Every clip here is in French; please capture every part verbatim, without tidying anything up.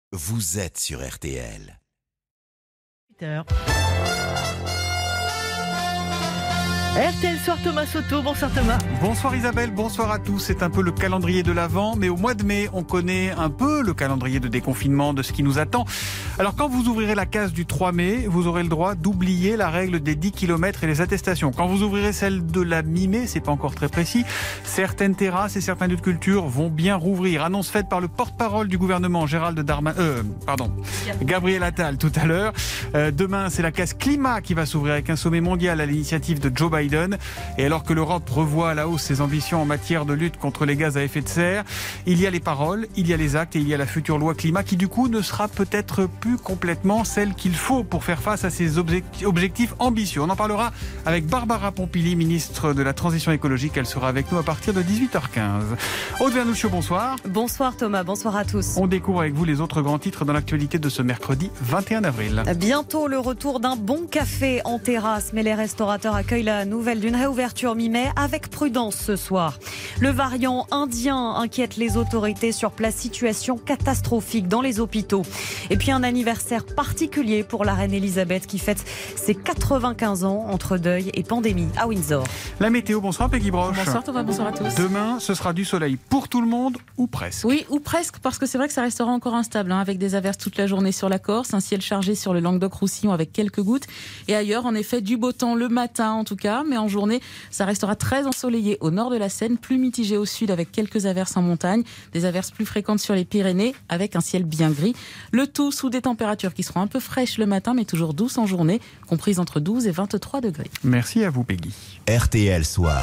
Vous êtes sur R T L. R T L Soir, Thomas Soto. Bonsoir Thomas. Bonsoir Isabelle, bonsoir à tous. C'est un peu le calendrier de l'Avent, mais au mois de mai, on connaît un peu le calendrier de déconfinement, de ce qui nous attend. Alors quand vous ouvrirez la case du trois mai, vous aurez le droit d'oublier la règle des dix kilomètres et les attestations. Quand vous ouvrirez celle de la mi-mai, c'est pas encore très précis, certaines terrasses et certains lieux de culture vont bien rouvrir. Annonce faite par le porte-parole du gouvernement, Gérald Darmanin, euh, pardon, Gabriel Attal tout à l'heure. Euh, demain, c'est la case climat qui va s'ouvrir avec un sommet mondial à l'initiative de Joe Biden. Et alors que l'Europe revoit à la hausse ses ambitions en matière de lutte contre les gaz à effet de serre, il y a les paroles, il y a les actes et il y a la future loi climat qui du coup ne sera peut-être plus complètement celle qu'il faut pour faire face à ces objectifs ambitieux. On en parlera avec Barbara Pompili, ministre de la Transition écologique. Elle sera avec nous à partir de dix-huit heures quinze. Aude Vernouccio, bonsoir. Bonsoir Thomas, bonsoir à tous. On découvre avec vous les autres grands titres dans l'actualité de ce mercredi vingt et un avril. Bientôt le retour d'un bon café en terrasse, mais les restaurateurs accueillent la nouvelle d'une réouverture mi-mai avec prudence ce soir. Le variant indien inquiète les autorités sur place, situation catastrophique dans les hôpitaux. Et puis un anniversaire particulier pour la reine Elisabeth qui fête ses quatre-vingt-quinze ans entre deuil et pandémie à Windsor. La météo, bonsoir Peggy Broche. Bonsoir Thomas, bonsoir à tous. Demain, ce sera du soleil pour tout le monde ou presque. Oui, ou presque, parce que c'est vrai que ça restera encore instable, hein, avec des averses toute la journée sur la Corse, un ciel chargé sur le Languedoc-Roussillon avec quelques gouttes. Et ailleurs, en effet, du beau temps le matin en tout cas, mais en journée, ça restera très ensoleillé au nord de la Seine, plus mitigé au sud avec quelques averses en montagne, des averses plus fréquentes sur les Pyrénées avec un ciel bien gris. Le tout sous des températures qui seront un peu fraîches le matin, mais toujours douces en journée, comprises entre douze et vingt-trois degrés. Merci à vous Peggy. R T L Soir.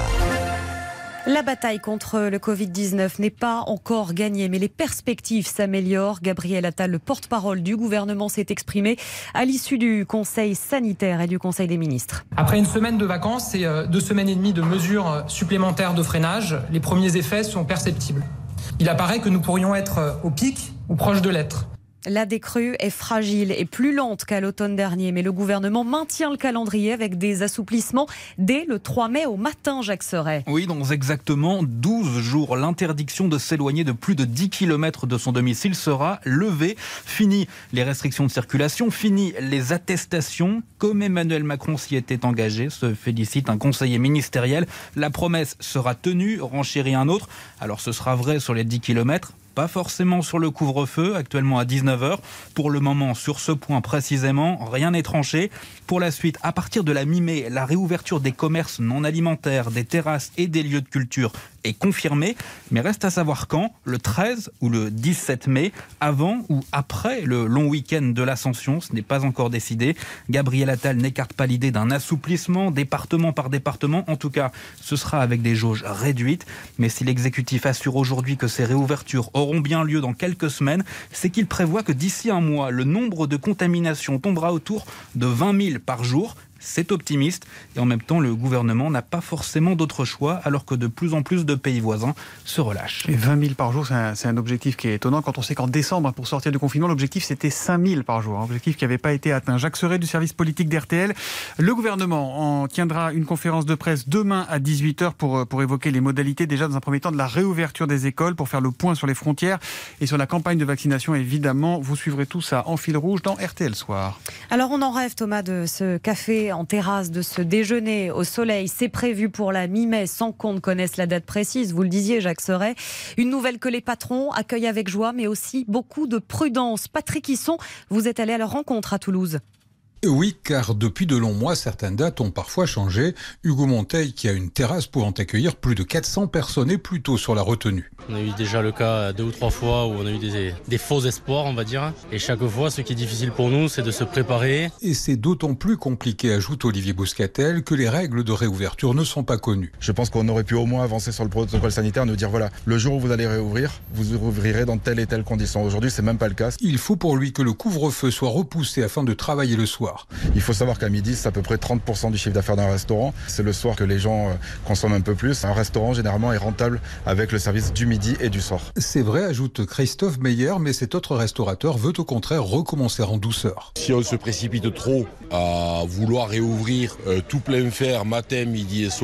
La bataille contre le covid dix-neuf n'est pas encore gagnée, mais les perspectives s'améliorent. Gabriel Attal, le porte-parole du gouvernement, s'est exprimé à l'issue du Conseil sanitaire et du Conseil des ministres. Après une semaine de vacances et deux semaines et demie de mesures supplémentaires de freinage, les premiers effets sont perceptibles. Il apparaît que nous pourrions être au pic ou proche de l'être. La décrue est fragile et plus lente qu'à l'automne dernier, mais le gouvernement maintient le calendrier avec des assouplissements dès le trois mai au matin, Jacques Serret. Oui, dans exactement douze jours, l'interdiction de s'éloigner de plus de dix kilomètres de son domicile sera levée. Fini les restrictions de circulation, fini les attestations. Comme Emmanuel Macron s'y était engagé, se félicite un conseiller ministériel. La promesse sera tenue, renchérit un autre. Alors ce sera vrai sur les dix kilomètres. Pas forcément sur le couvre-feu, actuellement à dix-neuf heures. Pour le moment, sur ce point précisément, rien n'est tranché. Pour la suite, à partir de la mi-mai, la réouverture des commerces non alimentaires, des terrasses et des lieux de culture est confirmée. Mais reste à savoir quand, le treize ou le dix-sept mai, avant ou après le long week-end de l'Ascension. Ce n'est pas encore décidé. Gabriel Attal n'écarte pas l'idée d'un assouplissement, département par département. En tout cas, ce sera avec des jauges réduites. Mais si l'exécutif assure aujourd'hui que ces réouvertures auront bien lieu dans quelques semaines, c'est qu'il prévoit que d'ici un mois, le nombre de contaminations tombera autour de vingt mille par jour. C'est optimiste et en même temps le gouvernement n'a pas forcément d'autre choix alors que de plus en plus de pays voisins se relâchent. Et vingt mille par jour, c'est un, c'est un objectif qui est étonnant quand on sait qu'en décembre, pour sortir du confinement, l'objectif c'était cinq mille par jour, un objectif qui n'avait pas été atteint. Jacques Serret du service politique d'R T L. Le gouvernement en tiendra une conférence de presse demain à dix-huit heures pour, pour évoquer les modalités déjà dans un premier temps de la réouverture des écoles, pour faire le point sur les frontières et sur la campagne de vaccination. Évidemment, vous suivrez tout ça en fil rouge dans R T L Soir. Alors on en rêve Thomas de ce café en terrasse, de ce déjeuner au soleil. C'est prévu pour la mi-mai sans qu'on ne connaisse la date précise. Vous le disiez Jacques Serret. Une nouvelle que les patrons accueillent avec joie mais aussi beaucoup de prudence. Patrick Hisson, vous êtes allé à leur rencontre à Toulouse. Oui, car depuis de longs mois, certaines dates ont parfois changé. Hugo Monteil, qui a une terrasse pouvant accueillir plus de quatre cents personnes, est plutôt sur la retenue. On a eu déjà le cas deux ou trois fois où on a eu des, des faux espoirs, on va dire. Et chaque fois, ce qui est difficile pour nous, c'est de se préparer. Et c'est d'autant plus compliqué, ajoute Olivier Bouscatel, que les règles de réouverture ne sont pas connues. Je pense qu'on aurait pu au moins avancer sur le protocole sanitaire, nous dire voilà, le jour où vous allez réouvrir, vous rouvrirez dans telle et telle condition. Aujourd'hui, c'est même pas le cas. Il faut pour lui que le couvre-feu soit repoussé afin de travailler le soir. Il faut savoir qu'à midi, c'est à peu près trente pour cent du chiffre d'affaires d'un restaurant. C'est le soir que les gens consomment un peu plus. Un restaurant, généralement, est rentable avec le service du midi et du soir. C'est vrai, ajoute Christophe Meyer, mais cet autre restaurateur veut au contraire recommencer en douceur. Si on se précipite trop à vouloir réouvrir euh, tout plein fer matin, midi et soir,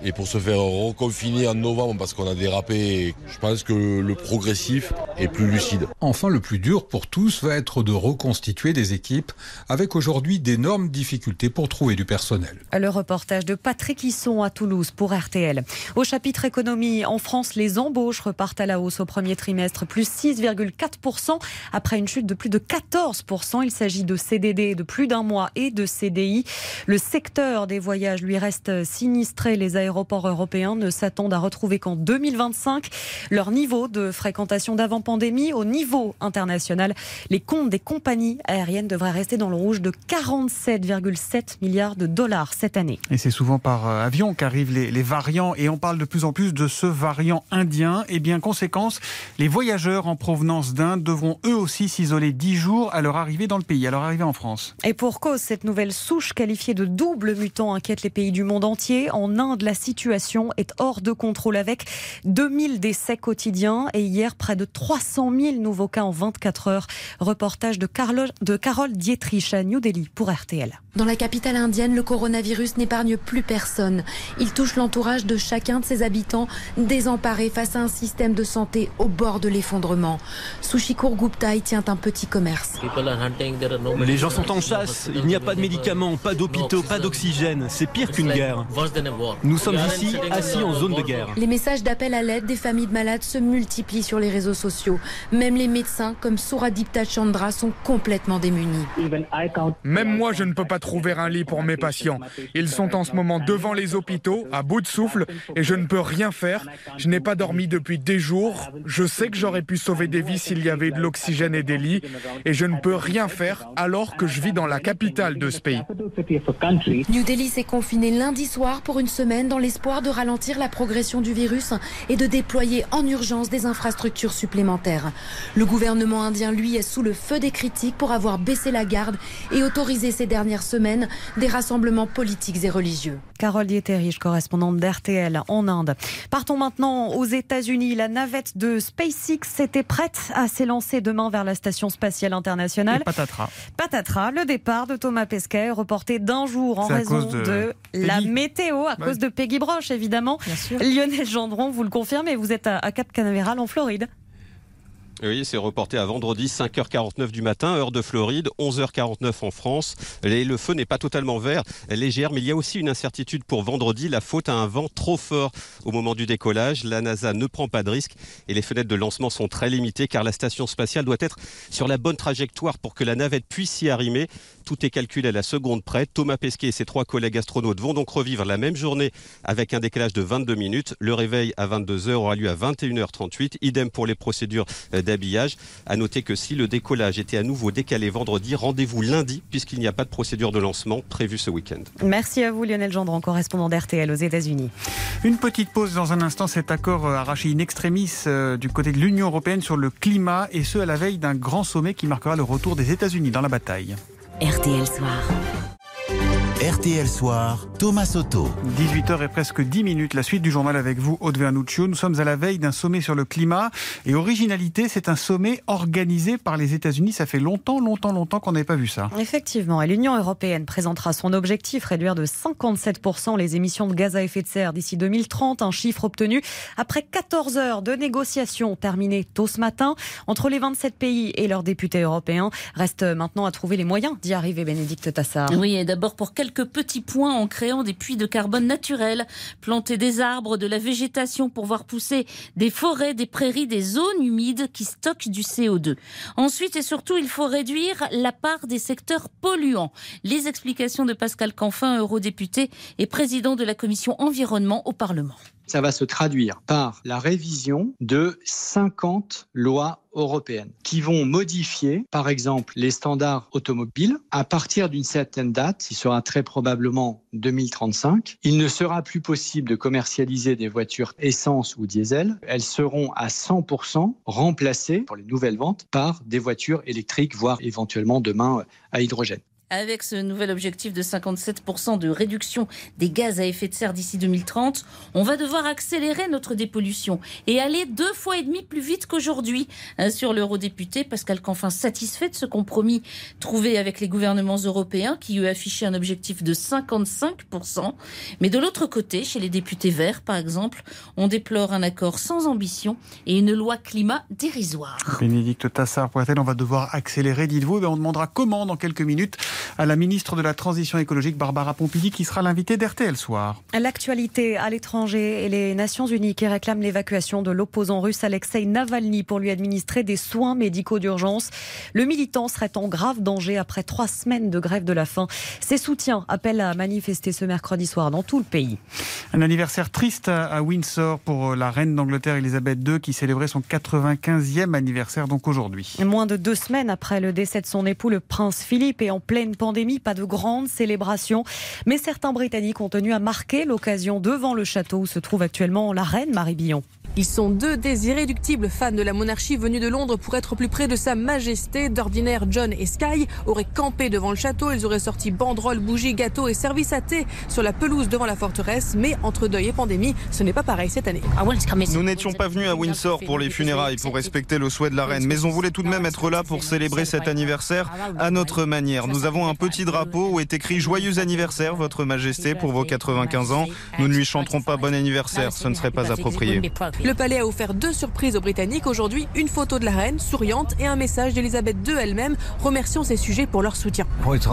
Et pour se faire reconfiner en novembre parce qu'on a dérapé, je pense que le progressif est plus lucide. Enfin, le plus dur pour tous va être de reconstituer des équipes avec aujourd'hui d'énormes difficultés pour trouver du personnel. Le reportage de Patrick Hisson à Toulouse pour R T L. Au chapitre économie, en France, les embauches repartent à la hausse au premier trimestre, plus six virgule quatre pour cent après une chute de plus de quatorze pour cent. Il s'agit de C D D de plus d'un mois et de C D I. Le secteur des voyages lui reste sinistré. Les aéroports européens ne s'attendent à retrouver qu'en deux mille vingt-cinq leur niveau de fréquentation d'avant-pandémie. Au niveau international, les comptes des compagnies aériennes devraient rester dans le rouge de quarante-sept virgule sept milliards de dollars cette année. Et c'est souvent par avion qu'arrivent les, les variants et on parle de plus en plus de ce variant indien. Et bien, conséquence, les voyageurs en provenance d'Inde devront eux aussi s'isoler dix jours à leur arrivée dans le pays, à leur arrivée en France. Et pour cause, cette nouvelle souche qualifiée de double mutant inquiète les pays du monde entier. En Inde, la situation est hors de contrôle avec deux mille décès quotidiens et hier près de trois cent mille nouveaux cas en vingt-quatre heures. Reportage de, Carlo, de Carole Dietrich à New Delhi pour R T L. Dans la capitale indienne, le coronavirus n'épargne plus personne. Il touche l'entourage de chacun de ses habitants, désemparés face à un système de santé au bord de l'effondrement. Sushikur Gupta y tient un petit commerce. Les gens sont en chasse, il n'y a pas de médicaments, pas d'hôpitaux, pas d'oxygène. C'est pire qu'une guerre. Nous sommes ici, assis en zone de guerre. Les messages d'appel à l'aide des familles de malades se multiplient sur les réseaux sociaux. Même les médecins, comme Suradipta Chandra, sont complètement démunis. Même moi, je ne peux pas trouver un lit pour mes patients. Ils sont en ce moment devant les hôpitaux, à bout de souffle, et je ne peux rien faire. Je n'ai pas dormi depuis des jours. Je sais que j'aurais pu sauver des vies s'il y avait de l'oxygène et des lits, et je ne peux rien faire alors que je vis dans la capitale de ce pays. New Delhi s'est confiné lundi soir pour une semaine dans l'espoir de ralentir la progression du virus et de déployer en urgence des infrastructures supplémentaires. Le gouvernement indien, lui, est sous le feu des critiques pour avoir baissé la garde et autorisé ces dernières semaines des rassemblements politiques et religieux. Carole Dieterich, correspondante d'R T L en Inde. Partons maintenant aux États-Unis. La navette de SpaceX était prête à s'élancer demain vers la station spatiale internationale. Et patatras. Patatras, le départ de Thomas Pesquet est reporté d'un jour en raison de, de la météo, à ouais. cause de Peggy Broche, évidemment. Bien sûr. Lionel Gendron, vous le confirmez, vous êtes à, à Cap Canaveral en Floride. Oui, c'est reporté à vendredi, cinq heures quarante-neuf du matin, heure de Floride, onze heures quarante-neuf en France. Et le feu n'est pas totalement vert, légère, mais il y a aussi une incertitude pour vendredi, la faute à un vent trop fort au moment du décollage. La NASA ne prend pas de risque et les fenêtres de lancement sont très limitées car la station spatiale doit être sur la bonne trajectoire pour que la navette puisse s'y arrimer. Tout est calculé à la seconde près. Thomas Pesquet et ses trois collègues astronautes vont donc revivre la même journée avec un décalage de vingt-deux minutes. Le réveil à vingt-deux heures aura lieu à vingt et une heures trente-huit. Idem pour les procédures d'habillage. À noter que si le décollage était à nouveau décalé vendredi, rendez-vous lundi puisqu'il n'y a pas de procédure de lancement prévue ce week-end. Merci à vous Lionel Gendron, correspondant d'R T L aux États-Unis. Une petite pause dans un instant. Cet accord arraché in extremis euh, du côté de l'Union européenne sur le climat et ce à la veille d'un grand sommet qui marquera le retour des États-Unis dans la bataille. R T L Soir. R T L Soir, Thomas Soto. dix-huit heures et presque dix minutes, la suite du journal avec vous, Aude Vernuccio. Nous sommes à la veille d'un sommet sur le climat. Et originalité, c'est un sommet organisé par les États-Unis. Ça fait longtemps, longtemps, longtemps qu'on n'avait pas vu ça. Effectivement, et l'Union européenne présentera son objectif, réduire de cinquante-sept pour cent les émissions de gaz à effet de serre d'ici deux mille trente. Un chiffre obtenu après quatorze heures de négociations terminées tôt ce matin. Entre les vingt-sept pays et leurs députés européens, reste maintenant à trouver les moyens d'y arriver, Bénédicte Tassard. Oui, et d'abord pour quelques petits points en créant des puits de carbone naturels, planter des arbres, de la végétation pour voir pousser des forêts, des prairies, des zones humides qui stockent du C O deux. Ensuite et surtout, il faut réduire la part des secteurs polluants. Les explications de Pascal Canfin, eurodéputé et président de la commission environnement au Parlement. Ça va se traduire par la révision de cinquante lois européennes qui vont modifier, par exemple, les standards automobiles. À partir d'une certaine date, qui sera très probablement deux mille trente-cinq, il ne sera plus possible de commercialiser des voitures essence ou diesel. Elles seront à cent pour cent remplacées pour les nouvelles ventes par des voitures électriques, voire éventuellement demain à hydrogène. Avec ce nouvel objectif de cinquante-sept pour cent de réduction des gaz à effet de serre d'ici deux mille trente, on va devoir accélérer notre dépollution et aller deux fois et demi plus vite qu'aujourd'hui. Sur l'eurodéputé Pascal Canfin, satisfait de ce compromis trouvé avec les gouvernements européens qui eux affichaient un objectif de cinquante-cinq pour cent. Mais de l'autre côté, chez les députés verts par exemple, on déplore un accord sans ambition et une loi climat dérisoire. Bénédicte Tassard, pour-t-elle, on va devoir accélérer, dites-vous, et on demandera comment dans quelques minutes à la ministre de la Transition écologique, Barbara Pompili, qui sera l'invitée d'R T L Soir. L'actualité à l'étranger et les Nations Unies qui réclament l'évacuation de l'opposant russe Alexei Navalny pour lui administrer des soins médicaux d'urgence. Le militant serait en grave danger après trois semaines de grève de la faim. Ses soutiens appellent à manifester ce mercredi soir dans tout le pays. Un anniversaire triste à Windsor pour la reine d'Angleterre Elisabeth deux qui célébrait son quatre-vingt-quinzième anniversaire donc aujourd'hui. Moins de deux semaines après le décès de son époux, le prince Philippe, est en pleine pandémie, pas de grandes célébrations. Mais certains Britanniques ont tenu à marquer l'occasion devant le château où se trouve actuellement la reine Marie Billon. Ils sont deux des irréductibles fans de la monarchie venus de Londres pour être plus près de sa majesté. D'ordinaire, John et Sky auraient campé devant le château. Ils auraient sorti banderoles, bougies, gâteaux et service à thé sur la pelouse devant la forteresse. Mais entre deuil et pandémie, ce n'est pas pareil cette année. Nous n'étions pas venus à Windsor pour les funérailles, pour respecter le souhait de la reine. Mais on voulait tout de même être là pour célébrer cet anniversaire à notre manière. Nous avons un petit drapeau où est écrit « Joyeux anniversaire, votre majesté, pour vos quatre-vingt-quinze ans ». Nous ne lui chanterons pas bon anniversaire, ce ne serait pas approprié. Le palais a offert deux surprises aux Britanniques. Aujourd'hui, une photo de la reine, souriante, et un message d'Elisabeth deux elle-même, remerciant ses sujets pour leur soutien.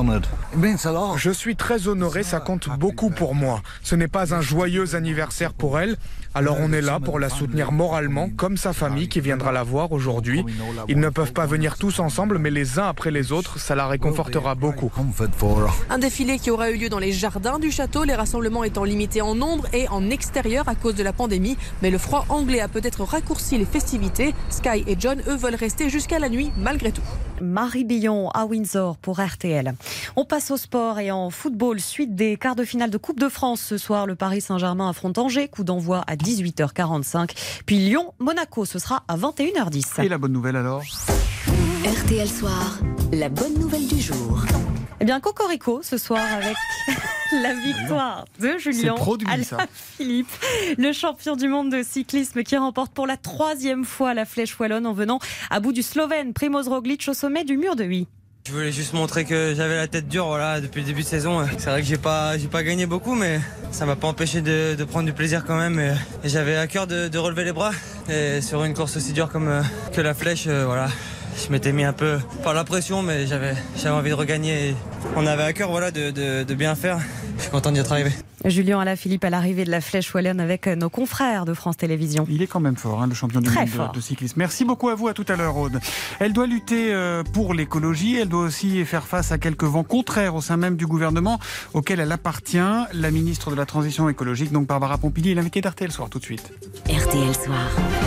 Je suis très honoré, ça compte beaucoup pour moi. Ce n'est pas un joyeux anniversaire pour elle. Alors on est là pour la soutenir moralement, comme sa famille qui viendra la voir aujourd'hui. Ils ne peuvent pas venir tous ensemble, mais les uns après les autres, ça la réconfortera beaucoup. Un défilé qui aura eu lieu dans les jardins du château, les rassemblements étant limités en nombre et en extérieur à cause de la pandémie. Mais le froid anglais a peut-être raccourci les festivités. Sky et John, eux, veulent rester jusqu'à la nuit malgré tout. Marie Billon à Windsor pour R T L. On passe au sport et en football. Suite des quarts de finale de Coupe de France ce soir. Le Paris Saint-Germain affronte Angers. Coup d'envoi à dix-huit heures quarante-cinq. Puis Lyon-Monaco, ce sera à vingt et une heures dix. Et la bonne nouvelle alors ? R T L Soir, la bonne nouvelle du jour. Eh bien, Cocorico ce soir avec la victoire de Julien Alaphilippe, le champion du monde de cyclisme qui remporte pour la troisième fois la Flèche Wallonne en venant à bout du Slovène Primoz Roglic au sommet du mur de Huy. Je voulais juste montrer que j'avais la tête dure voilà, depuis le début de saison. C'est vrai que j'ai pas, j'ai pas gagné beaucoup, mais ça m'a pas empêché de, de prendre du plaisir quand même. Et, et j'avais à cœur de, de relever les bras. Et sur une course aussi dure comme euh, que la Flèche, euh, voilà, je m'étais mis un peu par la pression, mais j'avais, j'avais envie de regagner. Et on avait à cœur voilà, de, de, de bien faire. Je suis content d'y être arrivé. Julien Alaphilippe à l'arrivée de la Flèche Wallonne avec nos confrères de France Télévisions. Il est quand même fort, hein, le champion du Très monde fort. de, de cyclisme. Merci beaucoup à vous, à tout à l'heure, Aude. Elle doit lutter euh, pour l'écologie, elle doit aussi faire face à quelques vents contraires au sein même du gouvernement auquel elle appartient. La ministre de la Transition écologique, donc Barbara Pompili, est l'invitée d'R T L Soir tout de suite. R T L Soir.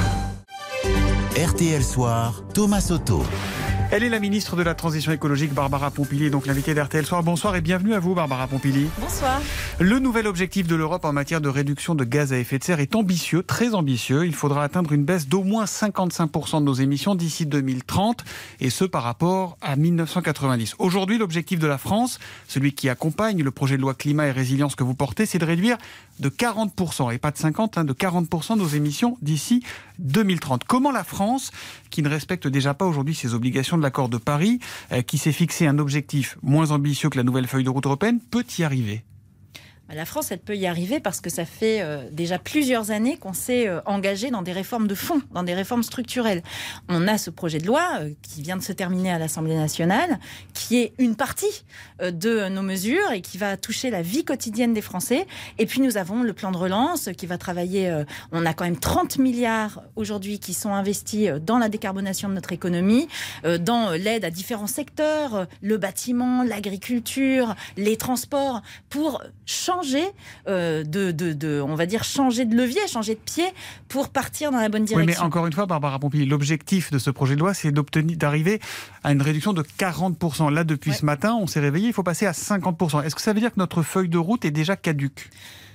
R T L Soir, Thomas Soto. Elle est la ministre de la Transition écologique, Barbara Pompili, donc l'invitée d'R T L Soir. Bonsoir et bienvenue à vous, Barbara Pompili. Bonsoir. Le nouvel objectif de l'Europe en matière de réduction de gaz à effet de serre est ambitieux, très ambitieux. Il faudra atteindre une baisse d'au moins cinquante-cinq pour cent de nos émissions d'ici deux mille trente, et ce par rapport à mille neuf cent quatre-vingt-dix. Aujourd'hui, l'objectif de la France, celui qui accompagne le projet de loi climat et résilience que vous portez, c'est de réduire de quarante pour cent, et pas de cinquante, hein, de quarante pour cent de nos émissions d'ici deux mille trente. Comment la France, qui ne respecte déjà pas aujourd'hui ses obligations de l'accord de Paris, euh, qui s'est fixé un objectif moins ambitieux que la nouvelle feuille de route européenne, peut y arriver ? La France, elle peut y arriver parce que ça fait euh, déjà plusieurs années qu'on s'est euh, engagé dans des réformes de fond, dans des réformes structurelles. On a ce projet de loi euh, qui vient de se terminer à l'Assemblée nationale, qui est une partie euh, de nos mesures et qui va toucher la vie quotidienne des Français. Et puis nous avons le plan de relance qui va travailler. Euh, on a quand même trente milliards aujourd'hui qui sont investis euh, dans la décarbonation de notre économie, euh, dans euh, l'aide à différents secteurs, euh, le bâtiment, l'agriculture, les transports, pour changer Changer euh, de, de, de, on va dire changer de levier, changer de pied pour partir dans la bonne direction. Oui, mais encore une fois, Barbara Pompili, l'objectif de ce projet de loi, c'est d'obtenir, d'arriver à une réduction de quarante pour cent. Là, depuis ouais. ce matin, on s'est réveillé, il faut passer à cinquante pour cent. Est-ce que ça veut dire que notre feuille de route est déjà caduque ?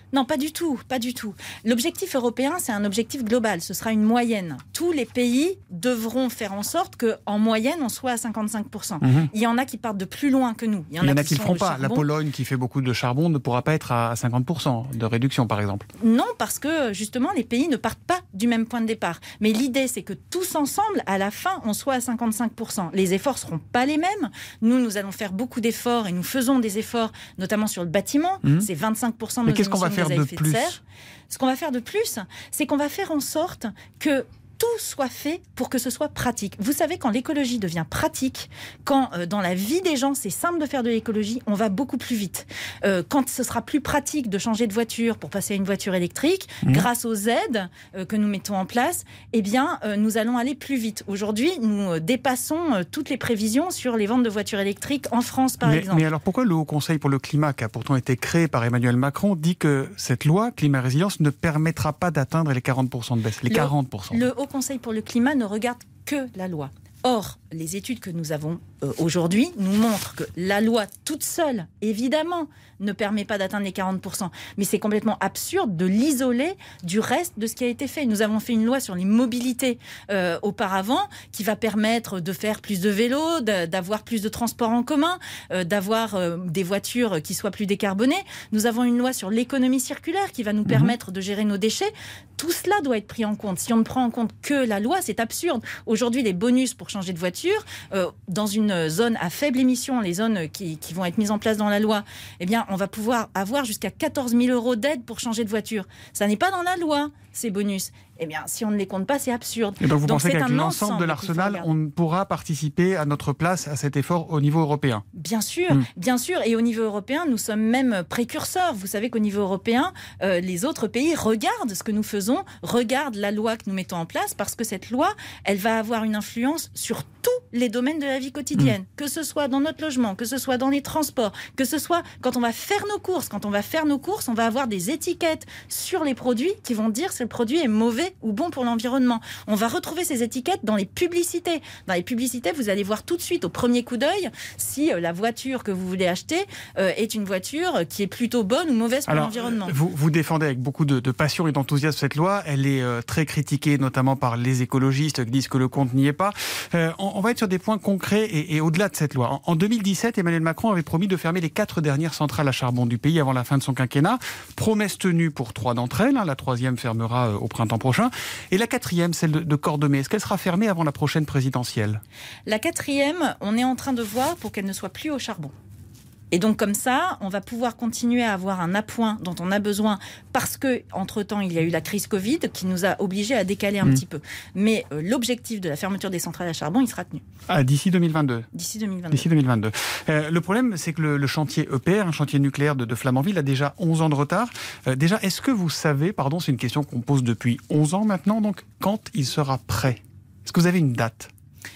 Non, pas du tout, pas du tout. L'objectif européen, c'est un objectif global. Ce sera une moyenne. Tous les pays devront faire en sorte qu'en moyenne, on soit à cinquante-cinq pour cent. Mmh. Il y en a qui partent de plus loin que nous. Il y en a, Il y en a qui ne le feront pas. Charbon. La Pologne, qui fait beaucoup de charbon, ne pourra pas être à cinquante pour cent de réduction, par exemple. Non, parce que justement, les pays ne partent pas du même point de départ. Mais l'idée, c'est que tous ensemble, à la fin, on soit à cinquante-cinq pour cent. Les efforts ne seront pas les mêmes. Nous, nous allons faire beaucoup d'efforts et nous faisons des efforts, notamment sur le bâtiment. Mmh. C'est vingt-cinq pour cent de nos émissions de gaz à effet de serre. Ce qu'on va faire de plus, c'est qu'on va faire en sorte que tout soit fait pour que ce soit pratique. Vous savez, quand l'écologie devient pratique, quand euh, dans la vie des gens, c'est simple de faire de l'écologie, on va beaucoup plus vite. Euh, quand ce sera plus pratique de changer de voiture pour passer à une voiture électrique, mmh. grâce aux aides euh, que nous mettons en place, eh bien, euh, nous allons aller plus vite. Aujourd'hui, nous euh, dépassons euh, toutes les prévisions sur les ventes de voitures électriques en France, par mais, exemple. Mais alors, pourquoi le Haut Conseil pour le climat, qui a pourtant été créé par Emmanuel Macron, dit que cette loi, climat et résilience, ne permettra pas d'atteindre les quarante pour cent de baisse, les le, quarante pour cent? Le Haut Conseil pour le climat ne regarde que la loi. Or, les études que nous avons euh, aujourd'hui nous montrent que la loi toute seule, évidemment, ne permet pas d'atteindre les quarante pour cent. Mais c'est complètement absurde de l'isoler du reste de ce qui a été fait. Nous avons fait une loi sur les mobilités euh, auparavant qui va permettre de faire plus de vélos, de, d'avoir plus de transports en commun, euh, d'avoir euh, des voitures qui soient plus décarbonées. Nous avons une loi sur l'économie circulaire qui va nous mmh. permettre de gérer nos déchets. Tout cela doit être pris en compte. Si on ne prend en compte que la loi, c'est absurde. Aujourd'hui, les bonus pour changer de voiture, euh, dans une zone à faible émission, les zones qui, qui vont être mises en place dans la loi, eh bien, on va pouvoir avoir jusqu'à quatorze mille euros d'aide pour changer de voiture. Ça n'est pas dans la loi, ces bonus. Eh bien, si on ne les compte pas, c'est absurde. Et donc, vous donc, pensez qu'avec l'ensemble de l'arsenal, on pourra participer à notre place à cet effort au niveau européen? Bien sûr, mmh. bien sûr. Et au niveau européen, nous sommes même précurseurs. Vous savez qu'au niveau européen, euh, les autres pays regardent ce que nous faisons, regardent la loi que nous mettons en place, parce que cette loi, elle va avoir une influence sur tous les domaines de la vie quotidienne. Mmh. Que ce soit dans notre logement, que ce soit dans les transports, que ce soit quand on va faire nos courses. Quand on va faire nos courses, on va avoir des étiquettes sur les produits qui vont dire si le produit est mauvais ou bon pour l'environnement. On va retrouver ces étiquettes dans les publicités. Dans les publicités, vous allez voir tout de suite, au premier coup d'œil, si euh, la voiture que vous voulez acheter euh, est une voiture qui est plutôt bonne ou mauvaise pour Alors, l'environnement. Vous, vous défendez avec beaucoup de, de passion et d'enthousiasme cette loi. Elle est euh, très critiquée, notamment par les écologistes qui disent que le compte n'y est pas. Euh, on, on va être sur des points concrets et, et au-delà de cette loi. En, en deux mille dix-sept, Emmanuel Macron avait promis de fermer les quatre dernières centrales à charbon du pays avant la fin de son quinquennat. Promesse tenue pour trois d'entre elles. Hein. La troisième fermera euh, au printemps prochain. Et la quatrième, celle de, de Cordemais, est-ce qu'elle sera fermée avant la prochaine présidentielle? La quatrième, on est en train de voir pour qu'elle ne soit plus au charbon. Et donc comme ça, on va pouvoir continuer à avoir un appoint dont on a besoin parce que entre-temps, il y a eu la crise Covid qui nous a obligés à décaler un mmh. petit peu. Mais euh, l'objectif de la fermeture des centrales à charbon, il sera tenu. Ah, d'ici deux mille vingt-deux. D'ici deux mille vingt-deux. D'ici deux mille vingt-deux. Euh, le problème, c'est que le, le chantier E P R, un chantier nucléaire de, de Flamanville, a déjà onze ans de retard. Euh, déjà, est-ce que vous savez, pardon, c'est une question qu'on pose depuis onze ans maintenant, donc quand il sera prêt? Est-ce que vous avez une date?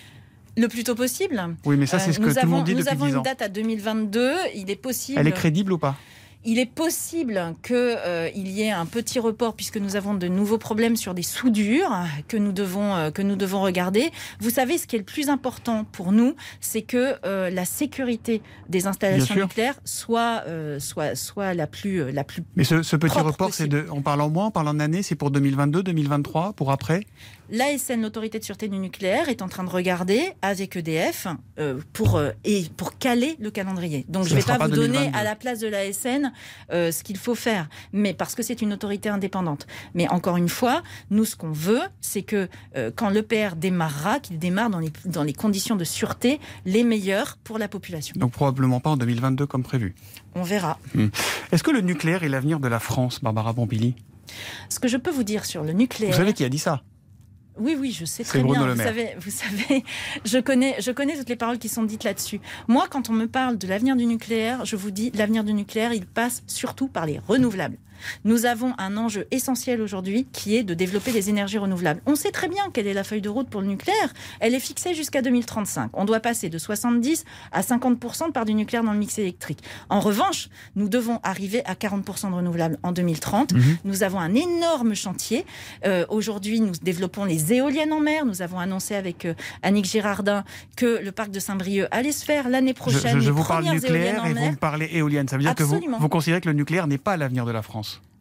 Le plus tôt possible. Oui, mais ça, c'est ce que euh, tout avons, le monde dit depuis dix ans. Nous avons une date à deux mille vingt-deux. Il est possible... Elle est crédible ou pas? Il est possible qu'il euh, y ait un petit report puisque nous avons de nouveaux problèmes sur des soudures que nous devons, euh, que nous devons regarder. Vous savez, ce qui est le plus important pour nous, c'est que euh, la sécurité des installations nucléaires soit, euh, soit, soit la plus, la plus Mais ce, ce petit report, possible. c'est de, on parle en mois, on parle en année, c'est pour deux mille vingt-deux, deux mille vingt-trois, pour après? L'A S N, l'autorité de sûreté du nucléaire, est en train de regarder avec E D F euh, pour, euh, et pour caler le calendrier. Donc ça je ne vais pas vous donner deux mille vingt-deux. À la place de l'A S N euh, ce qu'il faut faire, mais parce que c'est une autorité indépendante. Mais encore une fois, nous ce qu'on veut, c'est que euh, quand l'E P R démarrera, qu'il démarre dans les, dans les conditions de sûreté les meilleures pour la population. Donc probablement pas en deux mille vingt-deux comme prévu. On verra. Hum. Est-ce que le nucléaire est l'avenir de la France, Barbara Pompili? Ce que je peux vous dire sur le nucléaire... Vous savez qui a dit ça? Oui, oui, je sais très bien. Vous savez, vous savez, je connais, je connais toutes les paroles qui sont dites là-dessus. Moi, quand on me parle de l'avenir du nucléaire, je vous dis, l'avenir du nucléaire, il passe surtout par les renouvelables. Nous avons un enjeu essentiel aujourd'hui qui est de développer les énergies renouvelables. On sait très bien quelle est la feuille de route pour le nucléaire. Elle est fixée jusqu'à deux mille trente-cinq. On doit passer de soixante-dix à cinquante pour cent de part du nucléaire dans le mix électrique. En revanche, nous devons arriver à quarante pour cent de renouvelables en deux mille trente. Mmh. Nous avons un énorme chantier. Euh, aujourd'hui, nous développons les éoliennes en mer. Nous avons annoncé avec euh, Annick Girardin que le parc de Saint-Brieuc allait se faire l'année prochaine. Je, je, je les vous parle nucléaire et mer. vous me parlez éolienne. Ça veut dire Absolument. que vous, vous considérez que le nucléaire n'est pas l'avenir de la France?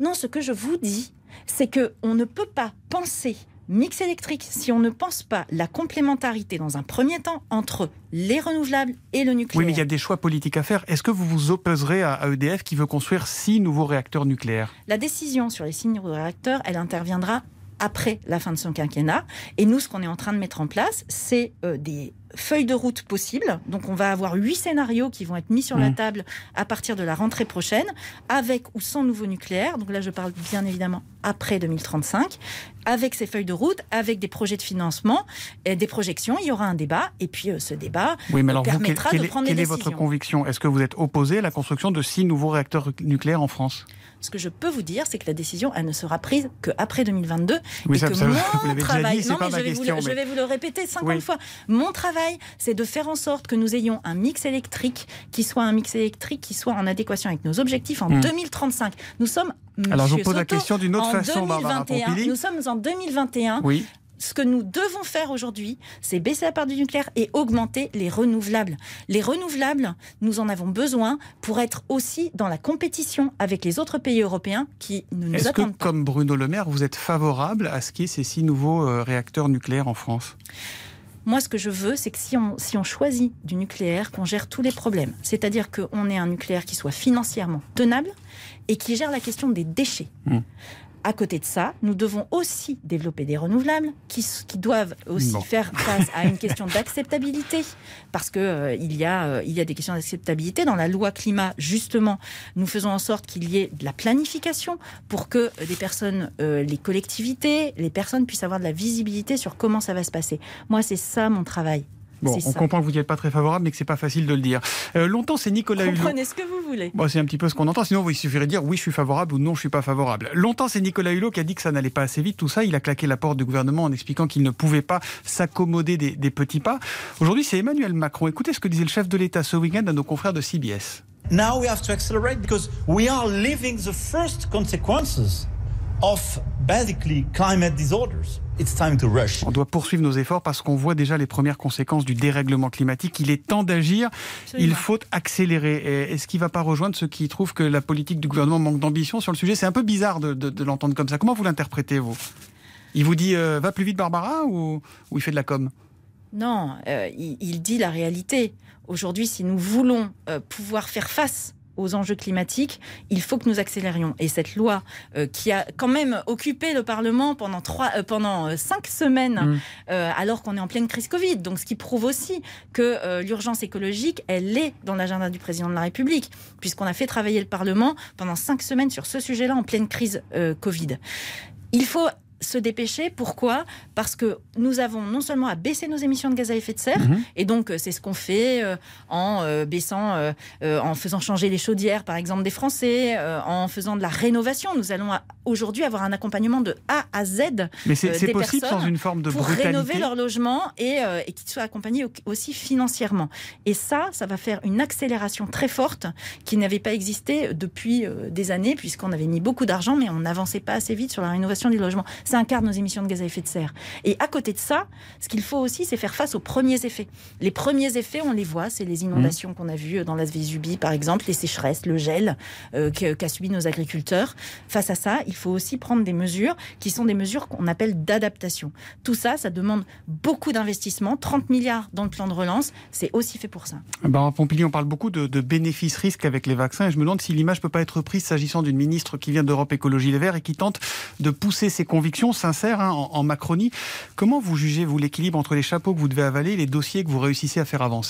Non, ce que je vous dis, c'est qu'on ne peut pas penser mix électrique si on ne pense pas la complémentarité dans un premier temps entre les renouvelables et le nucléaire. Oui, mais il y a des choix politiques à faire. Est-ce que vous vous opposerez à E D F qui veut construire six nouveaux réacteurs nucléaires ? La décision sur les six nouveaux réacteurs, elle interviendra après la fin de son quinquennat. Et nous, ce qu'on est en train de mettre en place, c'est euh, des feuilles de route possibles. Donc, on va avoir huit scénarios qui vont être mis sur mmh. la table à partir de la rentrée prochaine, avec ou sans nouveau nucléaire. Donc là, je parle bien évidemment après deux mille trente-cinq. Avec ces feuilles de route, avec des projets de financement, et des projections, il y aura un débat. Et puis, euh, ce débat oui, mais alors permettra vous, quel, de prendre quelle des est décisions. Quelle est votre conviction ? Est-ce que vous êtes opposé à la construction de six nouveaux réacteurs nucléaires en France ? Ce que je peux vous dire, c'est que la décision, elle ne sera prise qu'après deux mille vingt-deux. Oui, et ça, que ça, mon vous l'avez travail, déjà dit, c'est non, pas mais ma je vais, question, vous le, mais... je vais vous le répéter cinquante oui. fois. Mon travail, c'est de faire en sorte que nous ayons un mix électrique qui soit un mix électrique qui soit en adéquation avec nos objectifs en mmh. deux mille trente-cinq. Nous sommes, Alors, je vous pose Soto, la question d'une autre façon, Barbara Pompili. Nous sommes en deux mille vingt et un. Oui. Ce que nous devons faire aujourd'hui, c'est baisser la part du nucléaire et augmenter les renouvelables. Les renouvelables, nous en avons besoin pour être aussi dans la compétition avec les autres pays européens qui ne nous Est-ce attendent que, pas. comme Bruno Le Maire, vous êtes favorable à ce qu'il y ait ces six nouveaux euh, réacteurs nucléaires en France ? Moi, ce que je veux, c'est que si on, si on choisit du nucléaire, qu'on gère tous les problèmes. C'est-à-dire qu'on ait un nucléaire qui soit financièrement tenable et qui gère la question des déchets. Mmh. À côté de ça, nous devons aussi développer des renouvelables qui, qui doivent aussi bon. faire face à une question d'acceptabilité, parce qu'il euh, y, euh, y a des questions d'acceptabilité. Dans la loi climat, justement, nous faisons en sorte qu'il y ait de la planification pour que les personnes, euh, les collectivités, les personnes puissent avoir de la visibilité sur comment ça va se passer. Moi, c'est ça mon travail. Bon, c'est on ça. comprend que vous n'y êtes pas très favorable, mais que c'est pas facile de le dire. Euh, longtemps, c'est Nicolas Hulot. Comprenez ce que vous voulez. Bon, c'est un petit peu ce qu'on entend. Sinon, il suffirait de dire oui, je suis favorable ou non, je suis pas favorable. Longtemps, c'est Nicolas Hulot qui a dit que ça n'allait pas assez vite. Tout ça, il a claqué la porte du gouvernement en expliquant qu'il ne pouvait pas s'accommoder des, des petits pas. Aujourd'hui, c'est Emmanuel Macron. Écoutez ce que disait le chef de l'État ce week-end à nos confrères de C B S. Now we have to accelerate because we are living the first consequences of basically climate disorders. It's time to rush. On doit poursuivre nos efforts parce qu'on voit déjà les premières conséquences du dérèglement climatique. Il est temps d'agir. Absolument. Il faut accélérer. Est-ce qu'il ne va pas rejoindre ceux qui trouvent que la politique du gouvernement manque d'ambition sur le sujet ? C'est un peu bizarre de, de, de l'entendre comme ça. Comment vous l'interprétez, vous ? Il vous dit euh, « va plus vite, Barbara » ou, ou il fait de la com ? Non, euh, il, il dit la réalité. Aujourd'hui, si nous voulons euh, pouvoir faire face aux enjeux climatiques, il faut que nous accélérions. Et cette loi euh, qui a quand même occupé le Parlement pendant, trois, euh, pendant euh, cinq semaines, mmh. euh, alors qu'on est en pleine crise Covid, donc ce qui prouve aussi que euh, l'urgence écologique, elle est dans l'agenda du président de la République, puisqu'on a fait travailler le Parlement pendant cinq semaines sur ce sujet-là en pleine crise euh, Covid. Il faut se dépêcher. Pourquoi ? Parce que nous avons non seulement à baisser nos émissions de gaz à effet de serre, mmh. et donc c'est ce qu'on fait euh, en euh, baissant, euh, euh, en faisant changer les chaudières, par exemple, des Français, euh, en faisant de la rénovation. Nous allons à, aujourd'hui avoir un accompagnement de A à Z. Mais c'est, euh, c'est des possible sans une forme de pour brutalité. rénover leur logement et, euh, et qu'ils soient accompagnés aussi financièrement. Et ça, ça va faire une accélération très forte qui n'avait pas existé depuis euh, des années, puisqu'on avait mis beaucoup d'argent, mais on n'avançait pas assez vite sur la rénovation du logement. C'est un quart de nos émissions de gaz à effet de serre. Et à côté de ça, ce qu'il faut aussi, c'est faire face aux premiers effets. Les premiers effets, on les voit, c'est les inondations mmh. qu'on a vues dans la Vésubie, par exemple, les sécheresses, le gel euh, qu'a subi nos agriculteurs. Face à ça, il faut aussi prendre des mesures qui sont des mesures qu'on appelle d'adaptation. Tout ça, ça demande beaucoup d'investissements, trente milliards dans le plan de relance, c'est aussi fait pour ça. Barbara Pompili, on parle beaucoup de, de bénéfices-risques avec les vaccins, et je me demande si l'image ne peut pas être prise s'agissant d'une ministre qui vient d'Europe Écologie Les Verts et qui tente de pousser ses convictions sincères Hein, en, en Macronie. Comment vous jugez, vous, l'équilibre entre les chapeaux que vous devez avaler et les dossiers que vous réussissez à faire avancer ?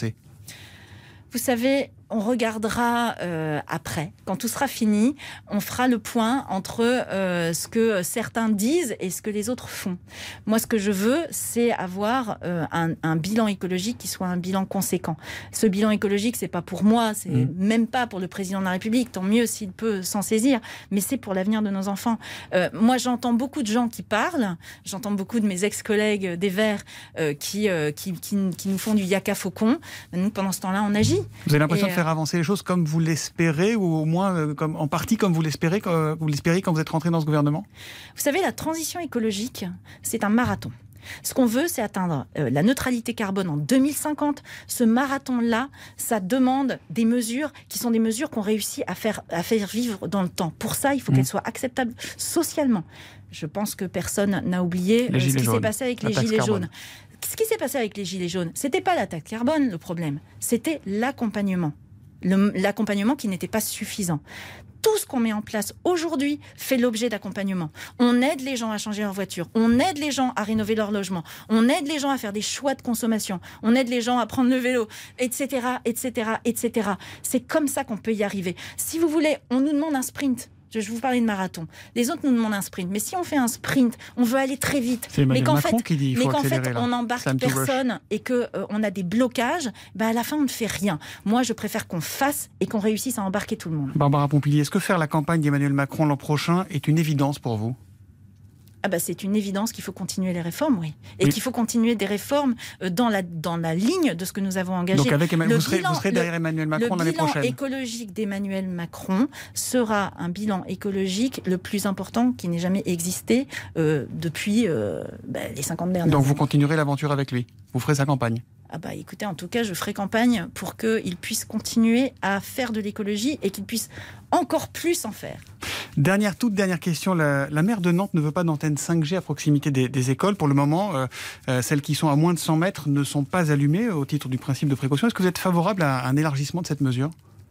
Vous savez, on regardera euh, après. Quand tout sera fini, on fera le point entre euh, ce que certains disent et ce que les autres font. Moi, ce que je veux, c'est avoir euh, un, un bilan écologique qui soit un bilan conséquent. Ce bilan écologique, c'est pas pour moi, c'est mmh. même pas pour le président de la République, tant mieux s'il peut s'en saisir, mais c'est pour l'avenir de nos enfants. Euh, moi, j'entends beaucoup de gens qui parlent, j'entends beaucoup de mes ex-collègues des Verts euh, qui, euh, qui, qui, qui nous font du yaka faucon. Nous, pendant ce temps-là, on agit. Vous avez l'impression et de faire avancer les choses comme vous l'espérez, ou au moins euh, comme, en partie comme vous l'espérez, quand, vous l'espérez quand vous êtes rentré dans ce gouvernement ? Vous savez, la transition écologique, c'est un marathon. Ce qu'on veut, c'est atteindre euh, la neutralité carbone en deux mille cinquante. Ce marathon-là, ça demande des mesures qui sont des mesures qu'on réussit à faire, à faire vivre dans le temps. Pour ça, il faut mmh. qu'elles soient acceptables socialement. Je pense que personne n'a oublié euh, ce qui jaunes. s'est passé avec la les gilets carbone. jaunes. Ce qui s'est passé avec les gilets jaunes, c'était pas la taxe carbone le problème, c'était l'accompagnement. Le, l'accompagnement qui n'était pas suffisant. Tout ce qu'on met en place aujourd'hui fait l'objet d'accompagnement. On aide les gens à changer leur voiture, on aide les gens à rénover leur logement, on aide les gens à faire des choix de consommation, on aide les gens à prendre le vélo, et cetera, et cetera, et cetera. C'est comme ça qu'on peut y arriver. Si vous voulez, on nous demande un sprint. Je vais vous parler de marathon. Les autres nous demandent un sprint. Mais si on fait un sprint, on veut aller très vite. C'est Emmanuel mais qu'en Macron fait, qui dit il faut mais qu'en accélérer, fait là. on n'embarque Time personne et qu'on euh, a des blocages, bah à la fin, on ne fait rien. Moi, je préfère qu'on fasse et qu'on réussisse à embarquer tout le monde. Barbara Pompili, est-ce que faire la campagne d'Emmanuel Macron l'an prochain est une évidence pour vous ? Ah bah c'est une évidence qu'il faut continuer les réformes, oui. Et oui. qu'il faut continuer des réformes dans la, dans la ligne de ce que nous avons engagé. Donc avec Emmanuel, vous, serez, bilan, vous serez derrière Emmanuel Macron l'année prochaine. Le bilan écologique d'Emmanuel Macron sera un bilan écologique le plus important qui n'ait jamais existé euh, depuis euh, bah, les cinquante dernières années. Donc vous continuerez l'aventure avec lui ? Vous ferez sa campagne ? Ah bah écoutez, en tout cas, je ferai campagne pour qu'il puisse continuer à faire de l'écologie et qu'il puisse encore plus en faire. Dernière, toute dernière question. La, la maire de Nantes ne veut pas d'antenne cinq G à proximité des, des écoles. Pour le moment, euh, euh, celles qui sont à moins de cent mètres ne sont pas allumées au titre du principe de précaution. Est-ce que vous êtes favorable à un élargissement de cette mesure ?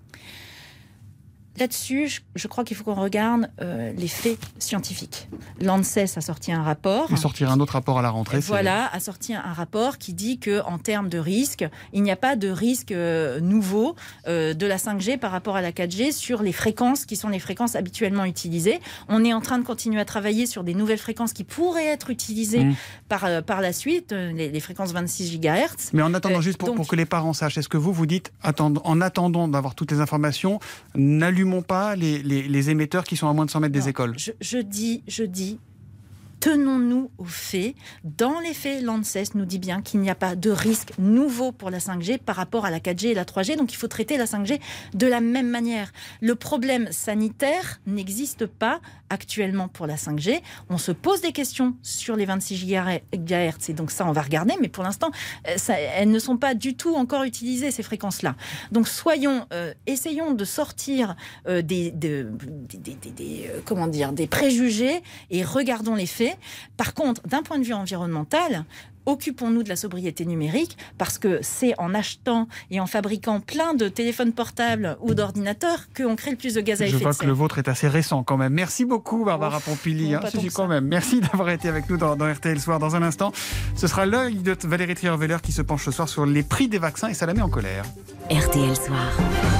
Là-dessus, je, je crois qu'il faut qu'on regarde euh, les faits scientifiques. L'ANSES a sorti un rapport. Il sortira un autre rapport à la rentrée. Voilà, c'est... a sorti un rapport qui dit qu'en termes de risque, il n'y a pas de risque euh, nouveau euh, de la cinq G par rapport à la quatre G sur les fréquences qui sont les fréquences habituellement utilisées. On est en train de continuer à travailler sur des nouvelles fréquences qui pourraient être utilisées mmh. par, euh, par la suite, euh, les, les fréquences vingt-six gigahertz. Mais en attendant, euh, juste pour, donc... pour que les parents sachent, est-ce que vous vous dites, attend, en attendant d'avoir toutes les informations, n'allumons pas les, les, les émetteurs qui sont à moins de cent mètres non, des écoles. Je, je dis, je dis, tenons-nous aux faits. Dans les faits, l'ANSES nous dit bien qu'il n'y a pas de risque nouveau pour la cinq G par rapport à la quatre G et la trois G, donc il faut traiter la cinq G de la même manière. Le problème sanitaire n'existe pas actuellement pour la cinq G. On se pose des questions sur les vingt-six gigahertz et donc ça, on va regarder, mais pour l'instant, ça, elles ne sont pas du tout encore utilisées, ces fréquences-là. Donc soyons, euh, essayons de sortir euh, des, de, des, des, des, des, euh, comment dire, des préjugés et regardons les faits. Par contre, d'un point de vue environnemental, occupons-nous de la sobriété numérique parce que c'est en achetant et en fabriquant plein de téléphones portables ou d'ordinateurs qu'on crée le plus de gaz à effet de serre. Je vois que le vôtre est assez récent quand même. Merci beaucoup Barbara oh, Pompili. Hein, c'est quand même. Merci d'avoir été avec nous dans, dans R T L Soir. Dans un instant, ce sera l'œil de Valérie Trierweiler qui se penche ce soir sur les prix des vaccins et ça la met en colère. R T L Soir.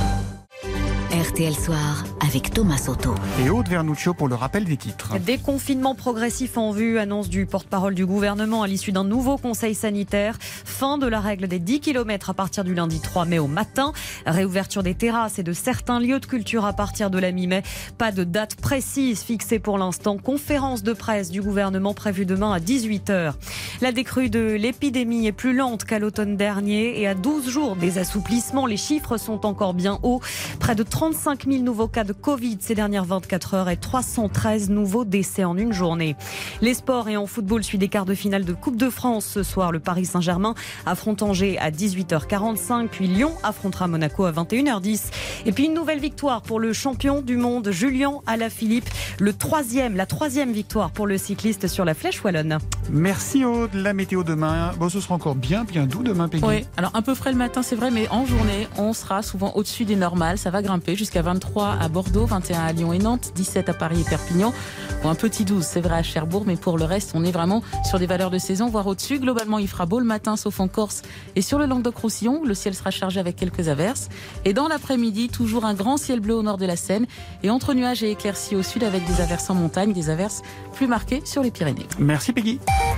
R T L Soir avec Thomas Soto. Et Aude Vernuccio pour le rappel des titres. Déconfinement progressif en vue, annonce du porte-parole du gouvernement à l'issue d'un nouveau conseil sanitaire. Fin de la règle des dix kilomètres à partir du lundi trois mai au matin. Réouverture des terrasses et de certains lieux de culture à partir de la mi-mai. Pas de date précise fixée pour l'instant. Conférence de presse du gouvernement prévue demain à dix-huit heures. La décrue de l'épidémie est plus lente qu'à l'automne dernier et à douze jours des assouplissements, les chiffres sont encore bien hauts. Près de trente-cinq mille nouveaux cas de Covid ces dernières vingt-quatre heures et trois cent treize nouveaux décès en une journée. Les sports et en football, suite des quarts de finale de Coupe de France. Ce soir, le Paris Saint-Germain affronte Angers à dix-huit heures quarante-cinq, puis Lyon affrontera Monaco à vingt et une heures dix. Et puis une nouvelle victoire pour le champion du monde, Julian Alaphilippe. Le troisième, la troisième victoire pour le cycliste sur la Flèche Wallonne. Merci Aude. La météo demain, bon, ce sera encore bien, bien doux demain, Peggy. Oui, alors un peu frais le matin, c'est vrai, mais en journée, on sera souvent au-dessus des normales. Ça va grimper jusqu'à vingt-trois à Bordeaux, vingt et un à Lyon et Nantes, dix-sept à Paris et Perpignan. Bon, un petit douze, c'est vrai, à Cherbourg, mais pour le reste, on est vraiment sur des valeurs de saison, voire au-dessus. Globalement, il fera beau le matin, sauf en Corse et sur le Languedoc-Roussillon. Le ciel sera chargé avec quelques averses. Et dans l'après-midi, toujours un grand ciel bleu au nord de la Seine et entre nuages et éclaircies au sud avec des averses en montagne, des averses plus marquées sur les Pyrénées. Merci Peggy.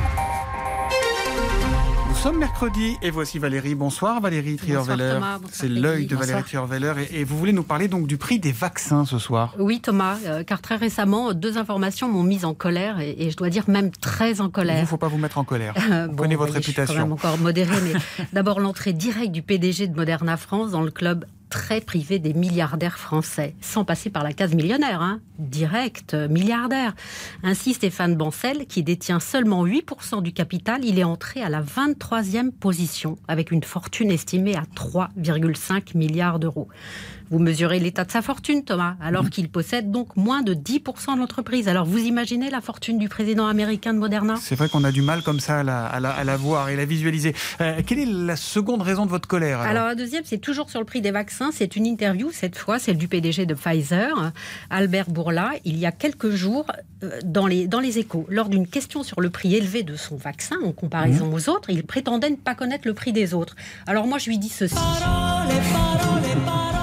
Nous sommes mercredi et voici Valérie. Bonsoir Valérie Trierweiler. C'est l'œil de Valérie Trierweiler et, et vous voulez nous parler donc du prix des vaccins ce soir. Oui Thomas, euh, car très récemment, deux informations m'ont mise en colère et, et je dois dire même très en colère. Il ne faut pas vous mettre en colère. Euh, vous bon, connaissez votre oui, réputation. Je suis quand même encore modérée, mais d'abord l'entrée directe du P D G de Moderna France dans le club très privé des milliardaires français, sans passer par la case millionnaire, hein, direct, euh, milliardaire. Ainsi, Stéphane Bancel, qui détient seulement huit pour cent du capital, il est entré à la vingt-troisième position, avec une fortune estimée à trois virgule cinq milliards d'euros. Vous mesurez l'état de sa fortune, Thomas, alors qu'il possède donc moins de dix pour cent de l'entreprise. Alors vous imaginez la fortune du président américain de Moderna ? C'est vrai qu'on a du mal comme ça à la, à la, à la voir et la visualiser. Euh, quelle est la seconde raison de votre colère alors, alors la deuxième, c'est toujours sur le prix des vaccins. C'est une interview, cette fois, celle du P D G de Pfizer, Albert Bourla, il y a quelques jours, dans les, dans les Échos. Lors d'une question sur le prix élevé de son vaccin, en comparaison mmh. aux autres, il prétendait ne pas connaître le prix des autres. Alors moi, je lui dis ceci. Parole, parole, parole.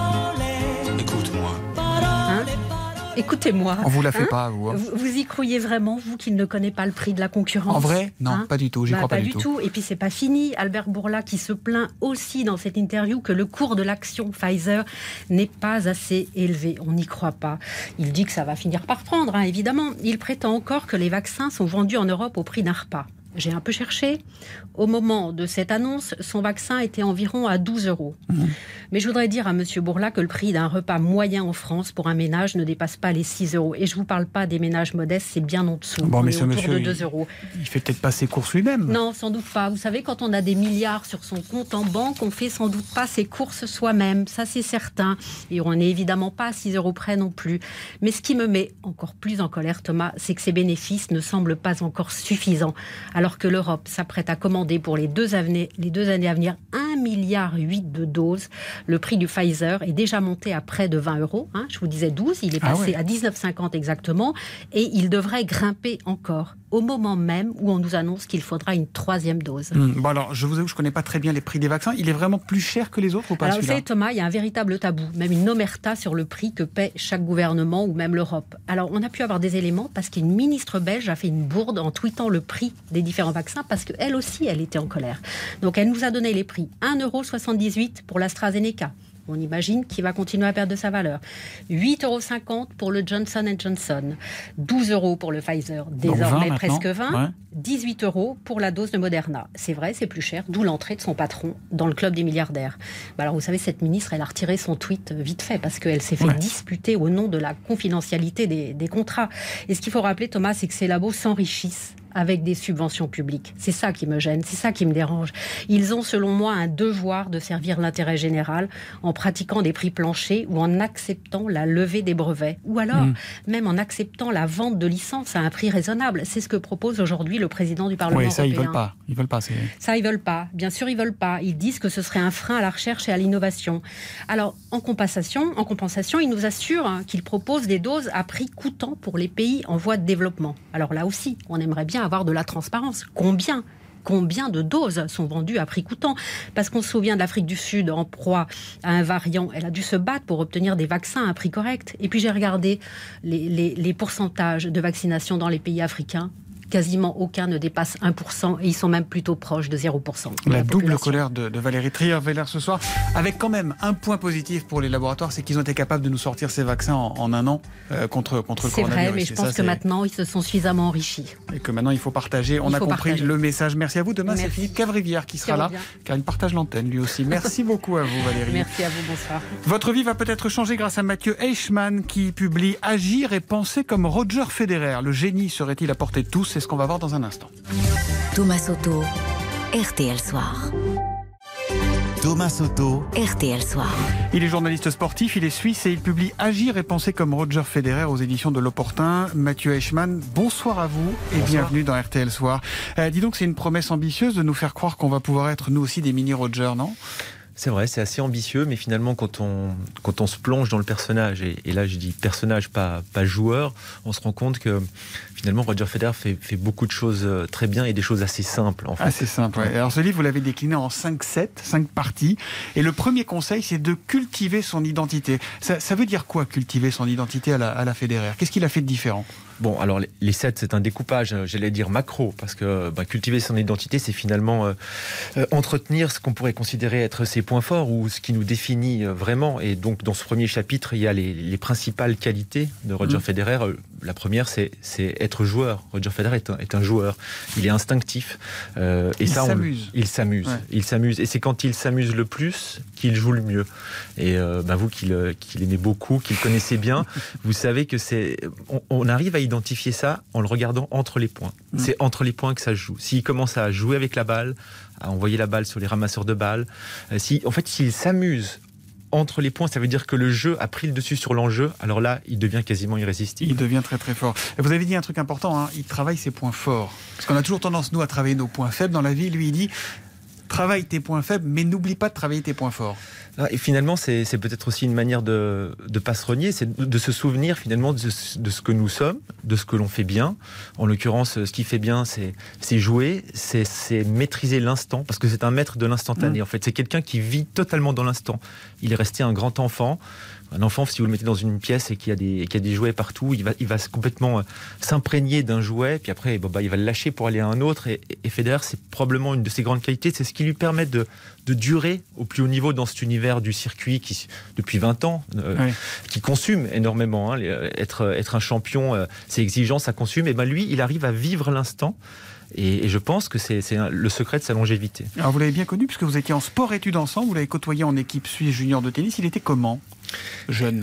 Écoutez-moi. On vous la fait hein pas, vous, hein. vous. Vous y croyez vraiment, vous, qu'il ne connaît pas le prix de la concurrence ? En vrai ? Non, hein pas du tout. J'y bah, crois pas, pas du tout. tout. Et puis, c'est pas fini. Albert Bourla qui se plaint aussi dans cette interview que le cours de l'action Pfizer n'est pas assez élevé. On n'y croit pas. Il dit que ça va finir par prendre, hein, évidemment. Il prétend encore que les vaccins sont vendus en Europe au prix d'un repas. J'ai un peu cherché. Au moment de cette annonce, son vaccin était environ à douze euros. Mmh. Mais je voudrais dire à M. Bourla que le prix d'un repas moyen en France pour un ménage ne dépasse pas les six euros. Et je ne vous parle pas des ménages modestes, c'est bien en dessous. Bon, on mais est ce autour monsieur, de deux euros. Il ne fait peut-être pas ses courses lui-même. Non, sans doute pas. Vous savez, quand on a des milliards sur son compte en banque, on ne fait sans doute pas ses courses soi-même. Ça, c'est certain. Et on n'est évidemment pas à six euros près non plus. Mais ce qui me met encore plus en colère, Thomas, c'est que ces bénéfices ne semblent pas encore suffisants. Alors que l'Europe s'apprête à commander pour les deux années, les deux années à venir un virgule huit milliard de doses. Le prix du Pfizer est déjà monté à près de vingt euros. Hein, je vous disais douze, il est passé ah ouais. à dix-neuf virgule cinquante exactement. Et il devrait grimper encore au moment même où on nous annonce qu'il faudra une troisième dose. Mmh. Bon alors, je vous avoue, je ne connais pas très bien les prix des vaccins. Il est vraiment plus cher que les autres ou pas ? Alors vous savez, Thomas, il y a un véritable tabou, même une omerta sur le prix que paie chaque gouvernement ou même l'Europe. Alors on a pu avoir des éléments parce qu'une ministre belge a fait une bourde en tweetant le prix des différents vaccins parce qu'elle aussi, elle était en colère. Donc elle nous a donné les prix. un euro soixante-dix-huit pour l'AstraZeneca. On imagine qu'il va continuer à perdre de sa valeur. huit euros cinquante pour le Johnson and Johnson. douze euros pour le Pfizer. Désormais presque vingt. Ouais. dix-huit euros pour la dose de Moderna. C'est vrai, c'est plus cher. D'où l'entrée de son patron dans le club des milliardaires. Bah alors vous savez, cette ministre, elle a retiré son tweet vite fait parce qu'elle s'est fait ouais. disputer au nom de la confidentialité des, des contrats. Et ce qu'il faut rappeler, Thomas, c'est que ces labos s'enrichissent avec des subventions publiques. C'est ça qui me gêne, c'est ça qui me dérange. Ils ont, selon moi, un devoir de servir l'intérêt général en pratiquant des prix planchers ou en acceptant la levée des brevets. Ou alors, mmh. même en acceptant la vente de licences à un prix raisonnable. C'est ce que propose aujourd'hui le président du Parlement oui, ça, européen. Ils veulent pas. Ils veulent pas. C'est... Ça, ils veulent pas. Bien sûr, ils veulent pas. Ils disent que ce serait un frein à la recherche et à l'innovation. Alors, en compensation, en compensation, ils nous assurent hein, qu'ils proposent des doses à prix coûtant pour les pays en voie de développement. Alors là aussi, on aimerait bien avoir de la transparence. Combien Combien de doses sont vendues à prix coûtant ? Parce qu'on se souvient de l'Afrique du Sud en proie à un variant. Elle a dû se battre pour obtenir des vaccins à un prix correct. Et puis j'ai regardé les, les, les pourcentages de vaccination dans les pays africains. Quasiment aucun ne dépasse un pour cent et ils sont même plutôt proches de zéro pour cent. La, la double colère de, de Valérie Trierweiler ce soir, avec quand même un point positif pour les laboratoires, c'est qu'ils ont été capables de nous sortir ces vaccins en, en un an euh, contre, contre le c'est coronavirus. C'est vrai, mais je pense ça, que c'est... maintenant, ils se sont suffisamment enrichis. Et que maintenant, il faut partager. On il a compris partager. Le message. Merci à vous. Demain, Merci. C'est Philippe Cavrivière qui sera là, car il partage l'antenne lui aussi. Merci beaucoup à vous, Valérie. Merci à vous, bonsoir. Votre vie va peut-être changer grâce à Mathieu Eichmann qui publie « Agir et penser comme Roger Federer ». Le génie serait-il à portée de tous ? C'est ce qu'on va voir dans un instant. Thomas Soto, R T L Soir. Thomas Soto, R T L Soir. Il est journaliste sportif, il est suisse et il publie Agir et penser comme Roger Federer aux éditions de L'Opportun. Mathieu Eichmann, bonsoir à vous et bonsoir. Bienvenue dans R T L Soir. Euh, dis donc, c'est une promesse ambitieuse de nous faire croire qu'on va pouvoir être nous aussi des mini-Roger, non ? C'est vrai, c'est assez ambitieux, mais finalement, quand on, quand on se plonge dans le personnage, et, et là je dis personnage, pas, pas joueur, on se rend compte que finalement Roger Federer fait, fait beaucoup de choses très bien et des choses assez simples. En fait. Assez simple, ouais. Alors ce livre, vous l'avez décliné en cinq sets, cinq parties, et le premier conseil, c'est de cultiver son identité. Ça, ça veut dire quoi, cultiver son identité à la, à la Federer ? Qu'est-ce qu'il a fait de différent ? Bon, alors les sets, c'est un découpage, j'allais dire macro, parce que bah, cultiver son identité, c'est finalement euh, euh, entretenir ce qu'on pourrait considérer être ses points forts ou ce qui nous définit euh, vraiment. Et donc, dans ce premier chapitre, il y a les, les principales qualités de Roger mmh. Federer. la première, c'est, c'est être joueur. Roger Federer est un, est un joueur. Il est instinctif. Euh, et il ça, s'amuse. On, il s'amuse. Ouais. Il s'amuse. Et c'est quand il s'amuse le plus qu'il joue le mieux. Et euh, bah, vous qui, le, qui l'aimez beaucoup, qui le connaissez bien, vous savez que c'est. On, on arrive à identifier ça en le regardant entre les points. Mmh. C'est entre les points que ça se joue. S'il commence à jouer avec la balle, à envoyer la balle sur les ramasseurs de balles, euh, si, en fait, s'il s'amuse entre les points, ça veut dire que le jeu a pris le dessus sur l'enjeu. Alors là, il devient quasiment irrésistible. Il devient très très fort. Et vous avez dit un truc important, hein, il travaille ses points forts. Parce qu'on a toujours tendance, nous, à travailler nos points faibles dans la vie. Lui, il dit, travaille tes points faibles, mais n'oublie pas de travailler tes points forts. Et finalement, c'est, c'est peut-être aussi une manière de ne pas se renier, c'est de, de se souvenir finalement de, de ce que nous sommes, de ce que l'on fait bien. En l'occurrence, ce qui fait bien, c'est, c'est jouer, c'est, c'est maîtriser l'instant, parce que c'est un maître de l'instantané. Mmh. En fait, c'est quelqu'un qui vit totalement dans l'instant. Il est resté un grand enfant. Un enfant, si vous le mettez dans une pièce et qu'il y a des, qu'il y a des jouets partout, il va, il va complètement s'imprégner d'un jouet, puis après, bon, bah, il va le lâcher pour aller à un autre. Et, et Federer, c'est probablement une de ses grandes qualités, c'est ce qui lui permet de, de durer au plus haut niveau dans cet univers du circuit qui, depuis vingt ans, euh, oui. qui consume énormément. Hein, être, être un champion, euh, c'est exigeant, ça consume. Et ben lui, il arrive à vivre l'instant. Et, et je pense que c'est, c'est un, le secret de sa longévité. Alors vous l'avez bien connu, puisque vous étiez en sport-études ensemble, vous l'avez côtoyé en équipe suisse junior de tennis. Il était comment, jeune ?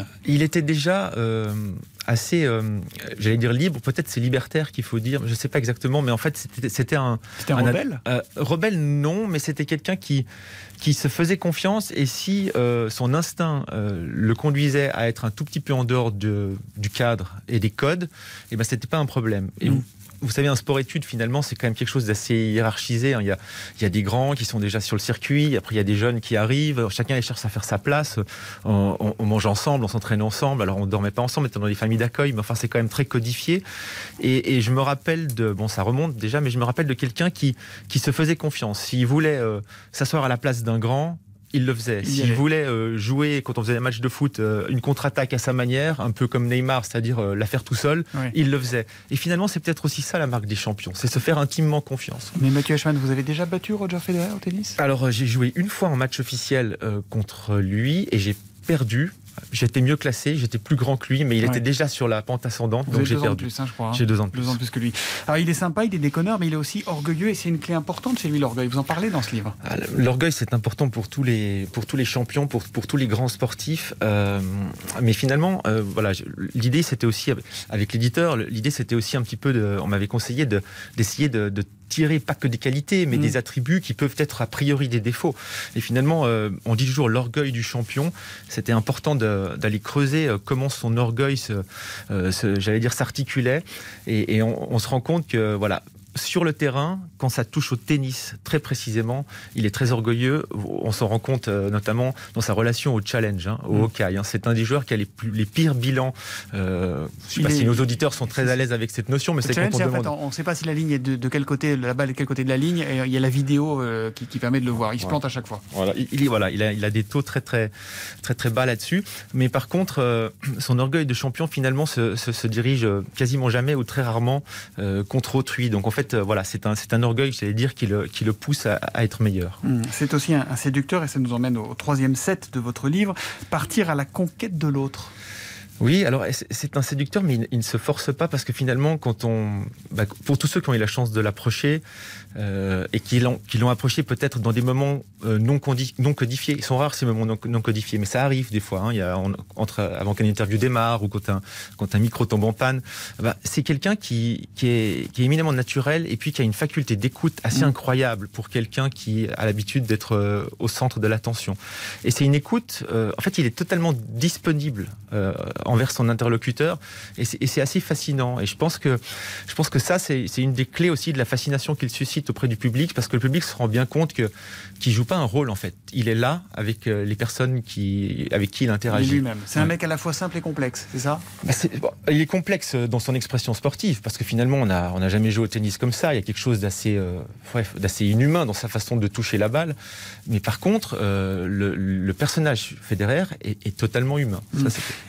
Il était déjà euh, assez, euh, j'allais dire libre, peut-être c'est libertaire qu'il faut dire, je ne sais pas exactement, mais en fait c'était, c'était un... C'était un, un rebelle euh, Rebelle non, mais c'était quelqu'un qui, qui se faisait confiance, et si euh, son instinct euh, le conduisait à être un tout petit peu en dehors de, du cadre et des codes, et ben, ce n'était pas un problème. Et mmh. Vous savez, un sport-études, finalement, c'est quand même quelque chose d'assez hiérarchisé. Il y a, il y a des grands qui sont déjà sur le circuit, après il y a des jeunes qui arrivent, chacun cherche à faire sa place, on, on, on mange ensemble, on s'entraîne ensemble, alors on ne dormait pas ensemble, on était dans des familles d'accueil, mais enfin c'est quand même très codifié. Et, et je me rappelle de, bon ça remonte déjà, mais je me rappelle de quelqu'un qui, qui se faisait confiance. S'il voulait euh, s'asseoir à la place d'un grand, il le faisait. Il S'il voulait euh, jouer, quand on faisait des matchs de foot, euh, une contre-attaque à sa manière, un peu comme Neymar, c'est-à-dire euh, la faire tout seul, oui. il le faisait. Et finalement, c'est peut-être aussi ça la marque des champions, c'est se faire intimement confiance. Mais Mathieu Ashman, vous avez déjà battu Roger Federer au tennis ? Alors, euh, j'ai joué une fois en match officiel euh, contre lui et j'ai perdu. J'étais mieux classé, j'étais plus grand que lui, mais il ouais. était déjà sur la pente ascendante, vous donc j'ai deux perdu. Ans de plus, hein, je crois, hein. J'ai deux ans de plus. Deux ans de plus que lui. Alors il est sympa, il est déconneur, mais il est aussi orgueilleux, et c'est une clé importante chez lui, l'orgueil. Vous en parlez dans ce livre. L'orgueil, c'est important pour tous les pour tous les champions, pour pour tous les grands sportifs. Euh, mais finalement, euh, voilà, l'idée c'était aussi avec l'éditeur, l'idée c'était aussi un petit peu de, on m'avait conseillé de d'essayer de, de tirer pas que des qualités, mais mmh. des attributs qui peuvent être a priori des défauts. Et finalement, euh, on dit toujours l'orgueil du champion. C'était important de, d'aller creuser euh, comment son orgueil, se, euh, se, j'allais dire, s'articulait. Et, et on, on se rend compte que, voilà, sur le terrain, quand ça touche au tennis, très précisément, il est très orgueilleux. On s'en rend compte euh, notamment dans sa relation au challenge, hein, au mmh. Hawkeye. Hein. C'est un des joueurs qui a les, plus, les pires bilans. Euh, je ne sais pas est... si nos auditeurs sont très à l'aise avec cette notion, mais le c'est challenge, quand on c'est demande. En fait, on ne sait pas si la ligne est de, de quel côté, la balle est de quel côté de la ligne, et il y a la vidéo euh, qui, qui permet de le voir. Il se plante à chaque fois. Voilà, il, il, voilà, il, a, il a des taux très, très, très, très bas là-dessus. Mais par contre, euh, son orgueil de champion, finalement, se, se, se dirige quasiment jamais ou très rarement euh, contre autrui. Donc en fait, euh, voilà, c'est un C'est un orgueil, j'allais dire, qui le, qui le pousse à, à être meilleur. C'est aussi un, un séducteur, et ça nous emmène au troisième set de votre livre, partir à la conquête de l'autre. Oui, alors c'est un séducteur, mais il, il ne se force pas, parce que finalement, quand on, bah, pour tous ceux qui ont eu la chance de l'approcher euh, et qui l'ont, qui l'ont approché peut-être dans des moments euh, non, condi, non codifiés, ils sont rares ces moments non, non codifiés, mais ça arrive des fois. Hein, il y a, on, entre, avant qu'une interview démarre ou quand un, quand un micro tombe en panne, bah, c'est quelqu'un qui, qui, est, qui est éminemment naturel et puis qui a une faculté d'écoute assez mmh. incroyable pour quelqu'un qui a l'habitude d'être euh, au centre de l'attention. Et c'est une écoute. Euh, en fait, il est totalement disponible. Euh, envers son interlocuteur, et c'est, et c'est assez fascinant. Et je pense que, je pense que ça, c'est, c'est une des clés aussi de la fascination qu'il suscite auprès du public, parce que le public se rend bien compte que, qu'il ne joue pas un rôle, en fait. Il est là avec les personnes qui, avec qui il interagit. Et lui-même. C'est ouais. un mec à la fois simple et complexe, c'est ça ? Bah c'est, bon, il est complexe dans son expression sportive, parce que finalement, on n'a on a jamais joué au tennis comme ça. Il y a quelque chose d'assez, euh, ouais, d'assez inhumain dans sa façon de toucher la balle. Mais par contre, euh, le, le personnage Federer est, est totalement humain. Mmh. Ça, c'est... Il a une qualité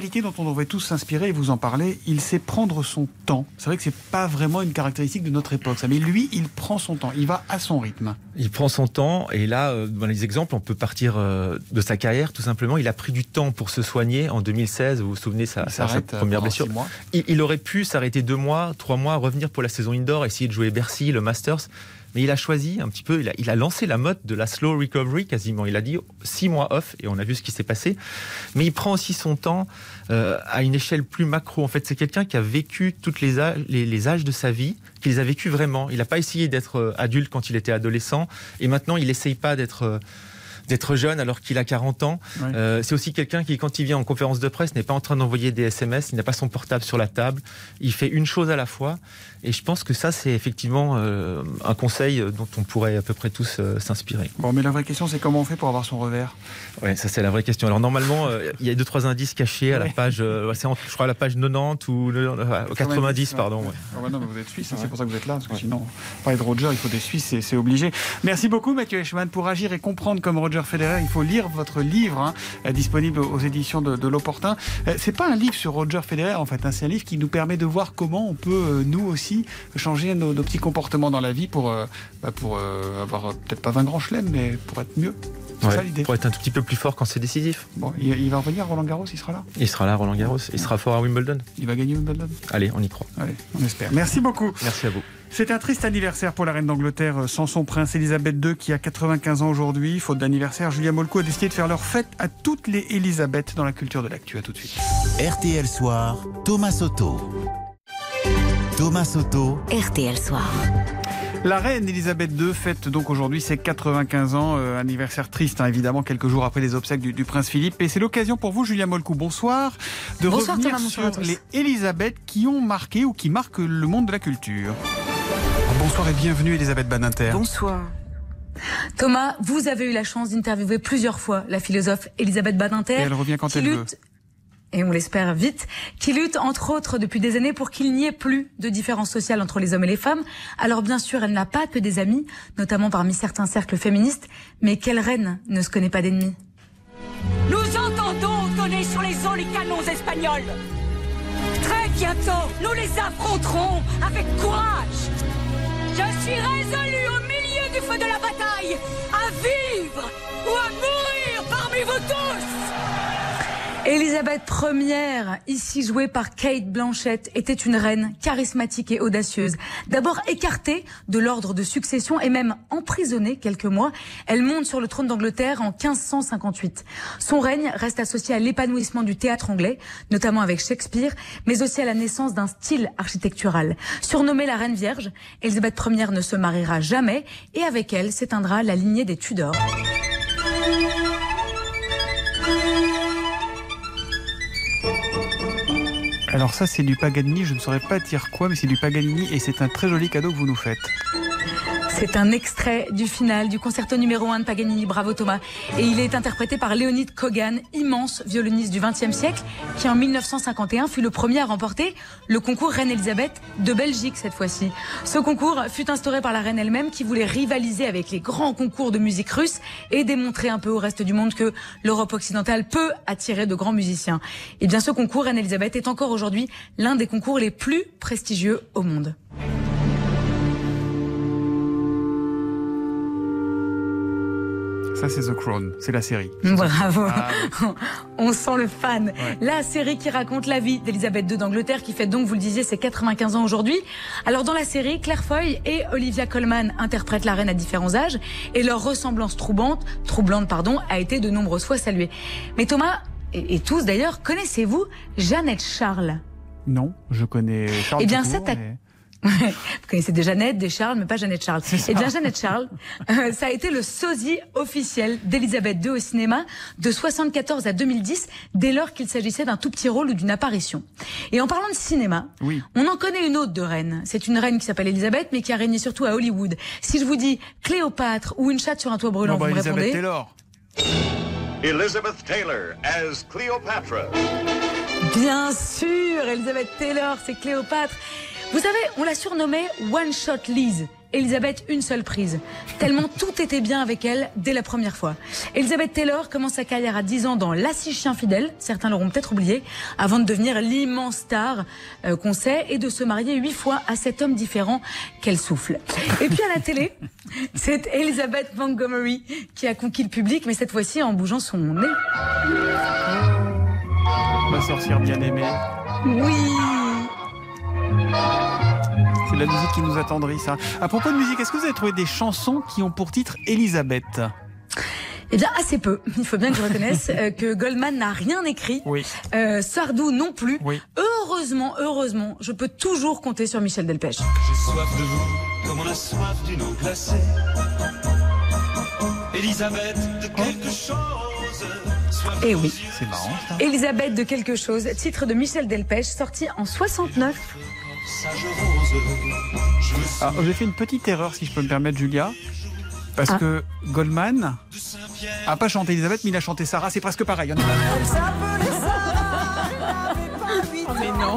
qualité dont on devrait tous s'inspirer, et vous en parlez, il sait prendre son temps. C'est vrai que c'est pas vraiment une caractéristique de notre époque, ça, mais lui, il prend son temps, il va à son rythme. Il prend son temps, et là, euh, dans les exemples, on peut partir euh, de sa carrière, tout simplement. Il a pris du temps pour se soigner. En deux mille seize, vous vous souvenez, sa, sa, sa première blessure. Il, il aurait pu s'arrêter deux mois, trois mois, revenir pour la saison indoor, essayer de jouer Bercy, le Masters. Mais il a choisi un petit peu, il a, il a lancé la mode de la slow recovery quasiment. Il a dit six mois off, et on a vu ce qui s'est passé. Mais il prend aussi son temps euh, à une échelle plus macro. En fait, c'est quelqu'un qui a vécu tous les, les, les âges de sa vie, qui les a vécus vraiment. Il n'a pas essayé d'être adulte quand il était adolescent, et maintenant il n'essaye pas d'être... d'être jeune alors qu'il a quarante ans. Oui. Euh, c'est aussi quelqu'un qui, quand il vient en conférence de presse, n'est pas en train d'envoyer des S M S, il n'a pas son portable sur la table, il fait une chose à la fois. Et je pense que ça, c'est effectivement euh, un conseil dont on pourrait à peu près tous euh, s'inspirer. Bon, mais la vraie question, c'est comment on fait pour avoir son revers ? Oui, ça c'est la vraie question. Alors normalement, euh, il y a deux trois indices cachés à la page, euh, c'est entre, je crois à la page quatre-vingt-dix ou euh, quatre-vingt-dix, pardon. Ouais. Oh, bah non, mais vous êtes suisse, hein, c'est pour ça que vous êtes là, parce que ouais. sinon, parler de Roger, il faut des Suisses, c'est, c'est obligé. Merci beaucoup, Mathieu Eichmann. Pour agir et comprendre comme Roger Federer, il faut lire votre livre, hein, disponible aux éditions de, de l'Opportun. C'est pas un livre sur Roger Federer, en fait, hein, c'est un livre qui nous permet de voir comment on peut, nous aussi, changer nos, nos petits comportements dans la vie pour, euh, bah pour euh, avoir euh, peut-être pas vingt grands chelems, mais pour être mieux. C'est ouais, ça l'idée. Pour être un tout petit peu plus fort quand c'est décisif. Bon, il, il va revenir Roland Garros, il sera là. Il sera là, Roland Garros. Il sera fort à Wimbledon. Il va gagner Wimbledon. Allez, on y croit. Allez, on espère. Merci beaucoup. Merci à vous. C'est un triste anniversaire pour la reine d'Angleterre sans son prince Elisabeth deux qui a quatre-vingt-quinze ans aujourd'hui. Faute d'anniversaire, Julia Molko a décidé de faire leur fête à toutes les Elisabeth dans la culture de l'actu. À tout de suite. R T L Soir, Thomas Soto. Thomas Soto. R T L Soir. La reine Elisabeth deux fête donc aujourd'hui ses quatre-vingt-quinze ans, euh, anniversaire triste hein, évidemment, quelques jours après les obsèques du, du prince Philippe. Et c'est l'occasion pour vous, Julia Molko, bonsoir, de bonsoir, revenir Thomas, sur les Elisabeth qui ont marqué ou qui marquent le monde de la culture. Bonsoir et bienvenue Elisabeth Badinter. Bonsoir. Thomas, vous avez eu la chance d'interviewer plusieurs fois la philosophe Elisabeth Badinter. Et elle revient quand elle lutte... veut. Et on l'espère vite, qui lutte entre autres depuis des années pour qu'il n'y ait plus de différence sociale entre les hommes et les femmes. Alors bien sûr, elle n'a pas que des amis, notamment parmi certains cercles féministes, mais quelle reine ne se connaît pas d'ennemis ? Nous entendons donner sur les eaux les canons espagnols. Très bientôt, nous les affronterons avec courage. Je suis résolue au milieu du feu de la bataille à vivre ou à mourir parmi vous tous. Élisabeth première, ici jouée par Kate Blanchett, était une reine charismatique et audacieuse. D'abord écartée de l'ordre de succession et même emprisonnée quelques mois, elle monte sur le trône d'Angleterre en quinze cent cinquante-huit. Son règne reste associé à l'épanouissement du théâtre anglais, notamment avec Shakespeare, mais aussi à la naissance d'un style architectural. Surnommée la Reine Vierge, Élisabeth première ne se mariera jamais et avec elle s'éteindra la lignée des Tudors. Alors ça c'est du Paganini, je ne saurais pas dire quoi, mais c'est du Paganini et c'est un très joli cadeau que vous nous faites. C'est un extrait du final du concerto numéro un de Paganini, bravo Thomas. Et il est interprété par Leonid Kogan, immense violoniste du vingtième siècle, qui en mille neuf cent cinquante et un fut le premier à remporter le concours Reine Elisabeth de Belgique cette fois-ci. Ce concours fut instauré par la reine elle-même qui voulait rivaliser avec les grands concours de musique russe et démontrer un peu au reste du monde que l'Europe occidentale peut attirer de grands musiciens. Et bien ce concours Reine Elisabeth est encore aujourd'hui l'un des concours les plus prestigieux au monde. Ça, c'est The Crown, c'est la série. Bravo. Ah, oui. On sent le fan. Ouais. La série qui raconte la vie d'Elisabeth deux d'Angleterre, qui fête donc, vous le disiez, ses quatre-vingt-quinze ans aujourd'hui. Alors, dans la série, Claire Foy et Olivia Colman interprètent la reine à différents âges et leur ressemblance troublante, troublante, pardon, a été de nombreuses fois saluée. Mais Thomas, et, et tous d'ailleurs, connaissez-vous Jeannette Charles ? Non, je connais Charles. Eh bien, Tour, cette mais... Vous connaissez des Jeannette, des Charles, mais pas Jeannette Charles. Eh bien, Jeannette Charles, euh, ça a été le sosie officiel d'Elisabeth deux au cinéma de soixante-quatorze à deux mille dix, dès lors qu'il s'agissait d'un tout petit rôle ou d'une apparition. Et en parlant de cinéma, oui. On en connaît une autre de reine. C'est une reine qui s'appelle Elisabeth, mais qui a régné surtout à Hollywood. Si je vous dis Cléopâtre ou Une chatte sur un toit brûlant, non, bah, vous me Elizabeth répondez Taylor. Elizabeth Taylor as Cleopatra. Bien sûr, Elizabeth Taylor, c'est Cléopâtre. Vous savez, on l'a surnommée One Shot Liz. Elisabeth, une seule prise. Tellement tout était bien avec elle dès la première fois. Elizabeth Taylor commence sa carrière à dix ans dans La Six Chiens Fidèles, certains l'auront peut-être oublié, avant de devenir l'immense star euh, qu'on sait et de se marier huit fois à cet homme différent qu'elle souffle. Et puis à la télé, c'est Elizabeth Montgomery qui a conquis le public, mais cette fois-ci en bougeant son nez. Ma sorcière bien-aimée. Oui. C'est la musique qui nous attendrit, ça. À propos de musique, est-ce que vous avez trouvé des chansons qui ont pour titre Elisabeth ? Eh bien, assez peu. Il faut bien que je reconnaisse euh, que Goldman n'a rien écrit. Oui. Euh, Sardou non plus. Oui. Heureusement, heureusement, je peux toujours compter sur Michel Delpech. J'ai soif de vous, comme on a soif d'une eau glacée. Elisabeth de quelque chose. Eh oui. C'est marrant, ça. Elisabeth de quelque chose, titre de Michel Delpech, sorti en soixante-neuf. Ah, j'ai fait une petite erreur, si je peux me permettre, Julia. Parce ah. que Goldman a pas chanté Elisabeth, mais il a chanté Sarah. C'est presque pareil. On est... Oh, mais non.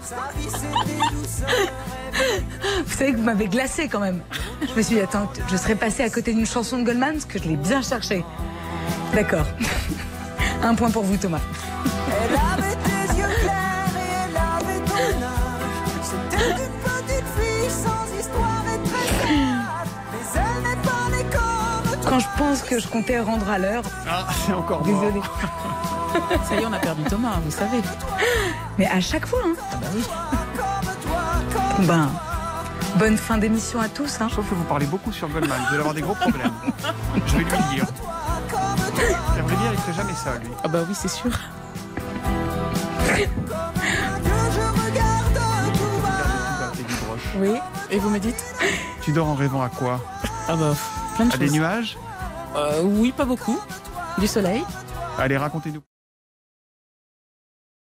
Vous savez que vous m'avez glacé quand même. Je me suis dit, attends, je serais passée à côté d'une chanson de Goldman parce que je l'ai bien cherchée. D'accord. Un point pour vous, Thomas. Elle avait tes yeux clairs et elle avait ton âge. C'était une petite fille sans histoire et très sage. Mais elle n'est pas née comme toi. Quand je pense que je comptais rendre à l'heure. Ah, c'est encore mort. Désolée. Ça y est, on a perdu Thomas, vous savez. Mais à chaque fois, hein. Ah bah oui. Ben, bonne fin d'émission à tous. Hein. Sauf que vous parlez beaucoup sur Goldman. Vous allez avoir des gros problèmes. Je vais lui le dire. À vrai dire, il ne fait jamais ça, lui. Ah bah oui, c'est sûr. Oui, et vous me dites ? Tu dors en rêvant à quoi ? Ah bah, plein de à choses. À des nuages ? euh, Oui, pas beaucoup. Du soleil. Allez, racontez-nous.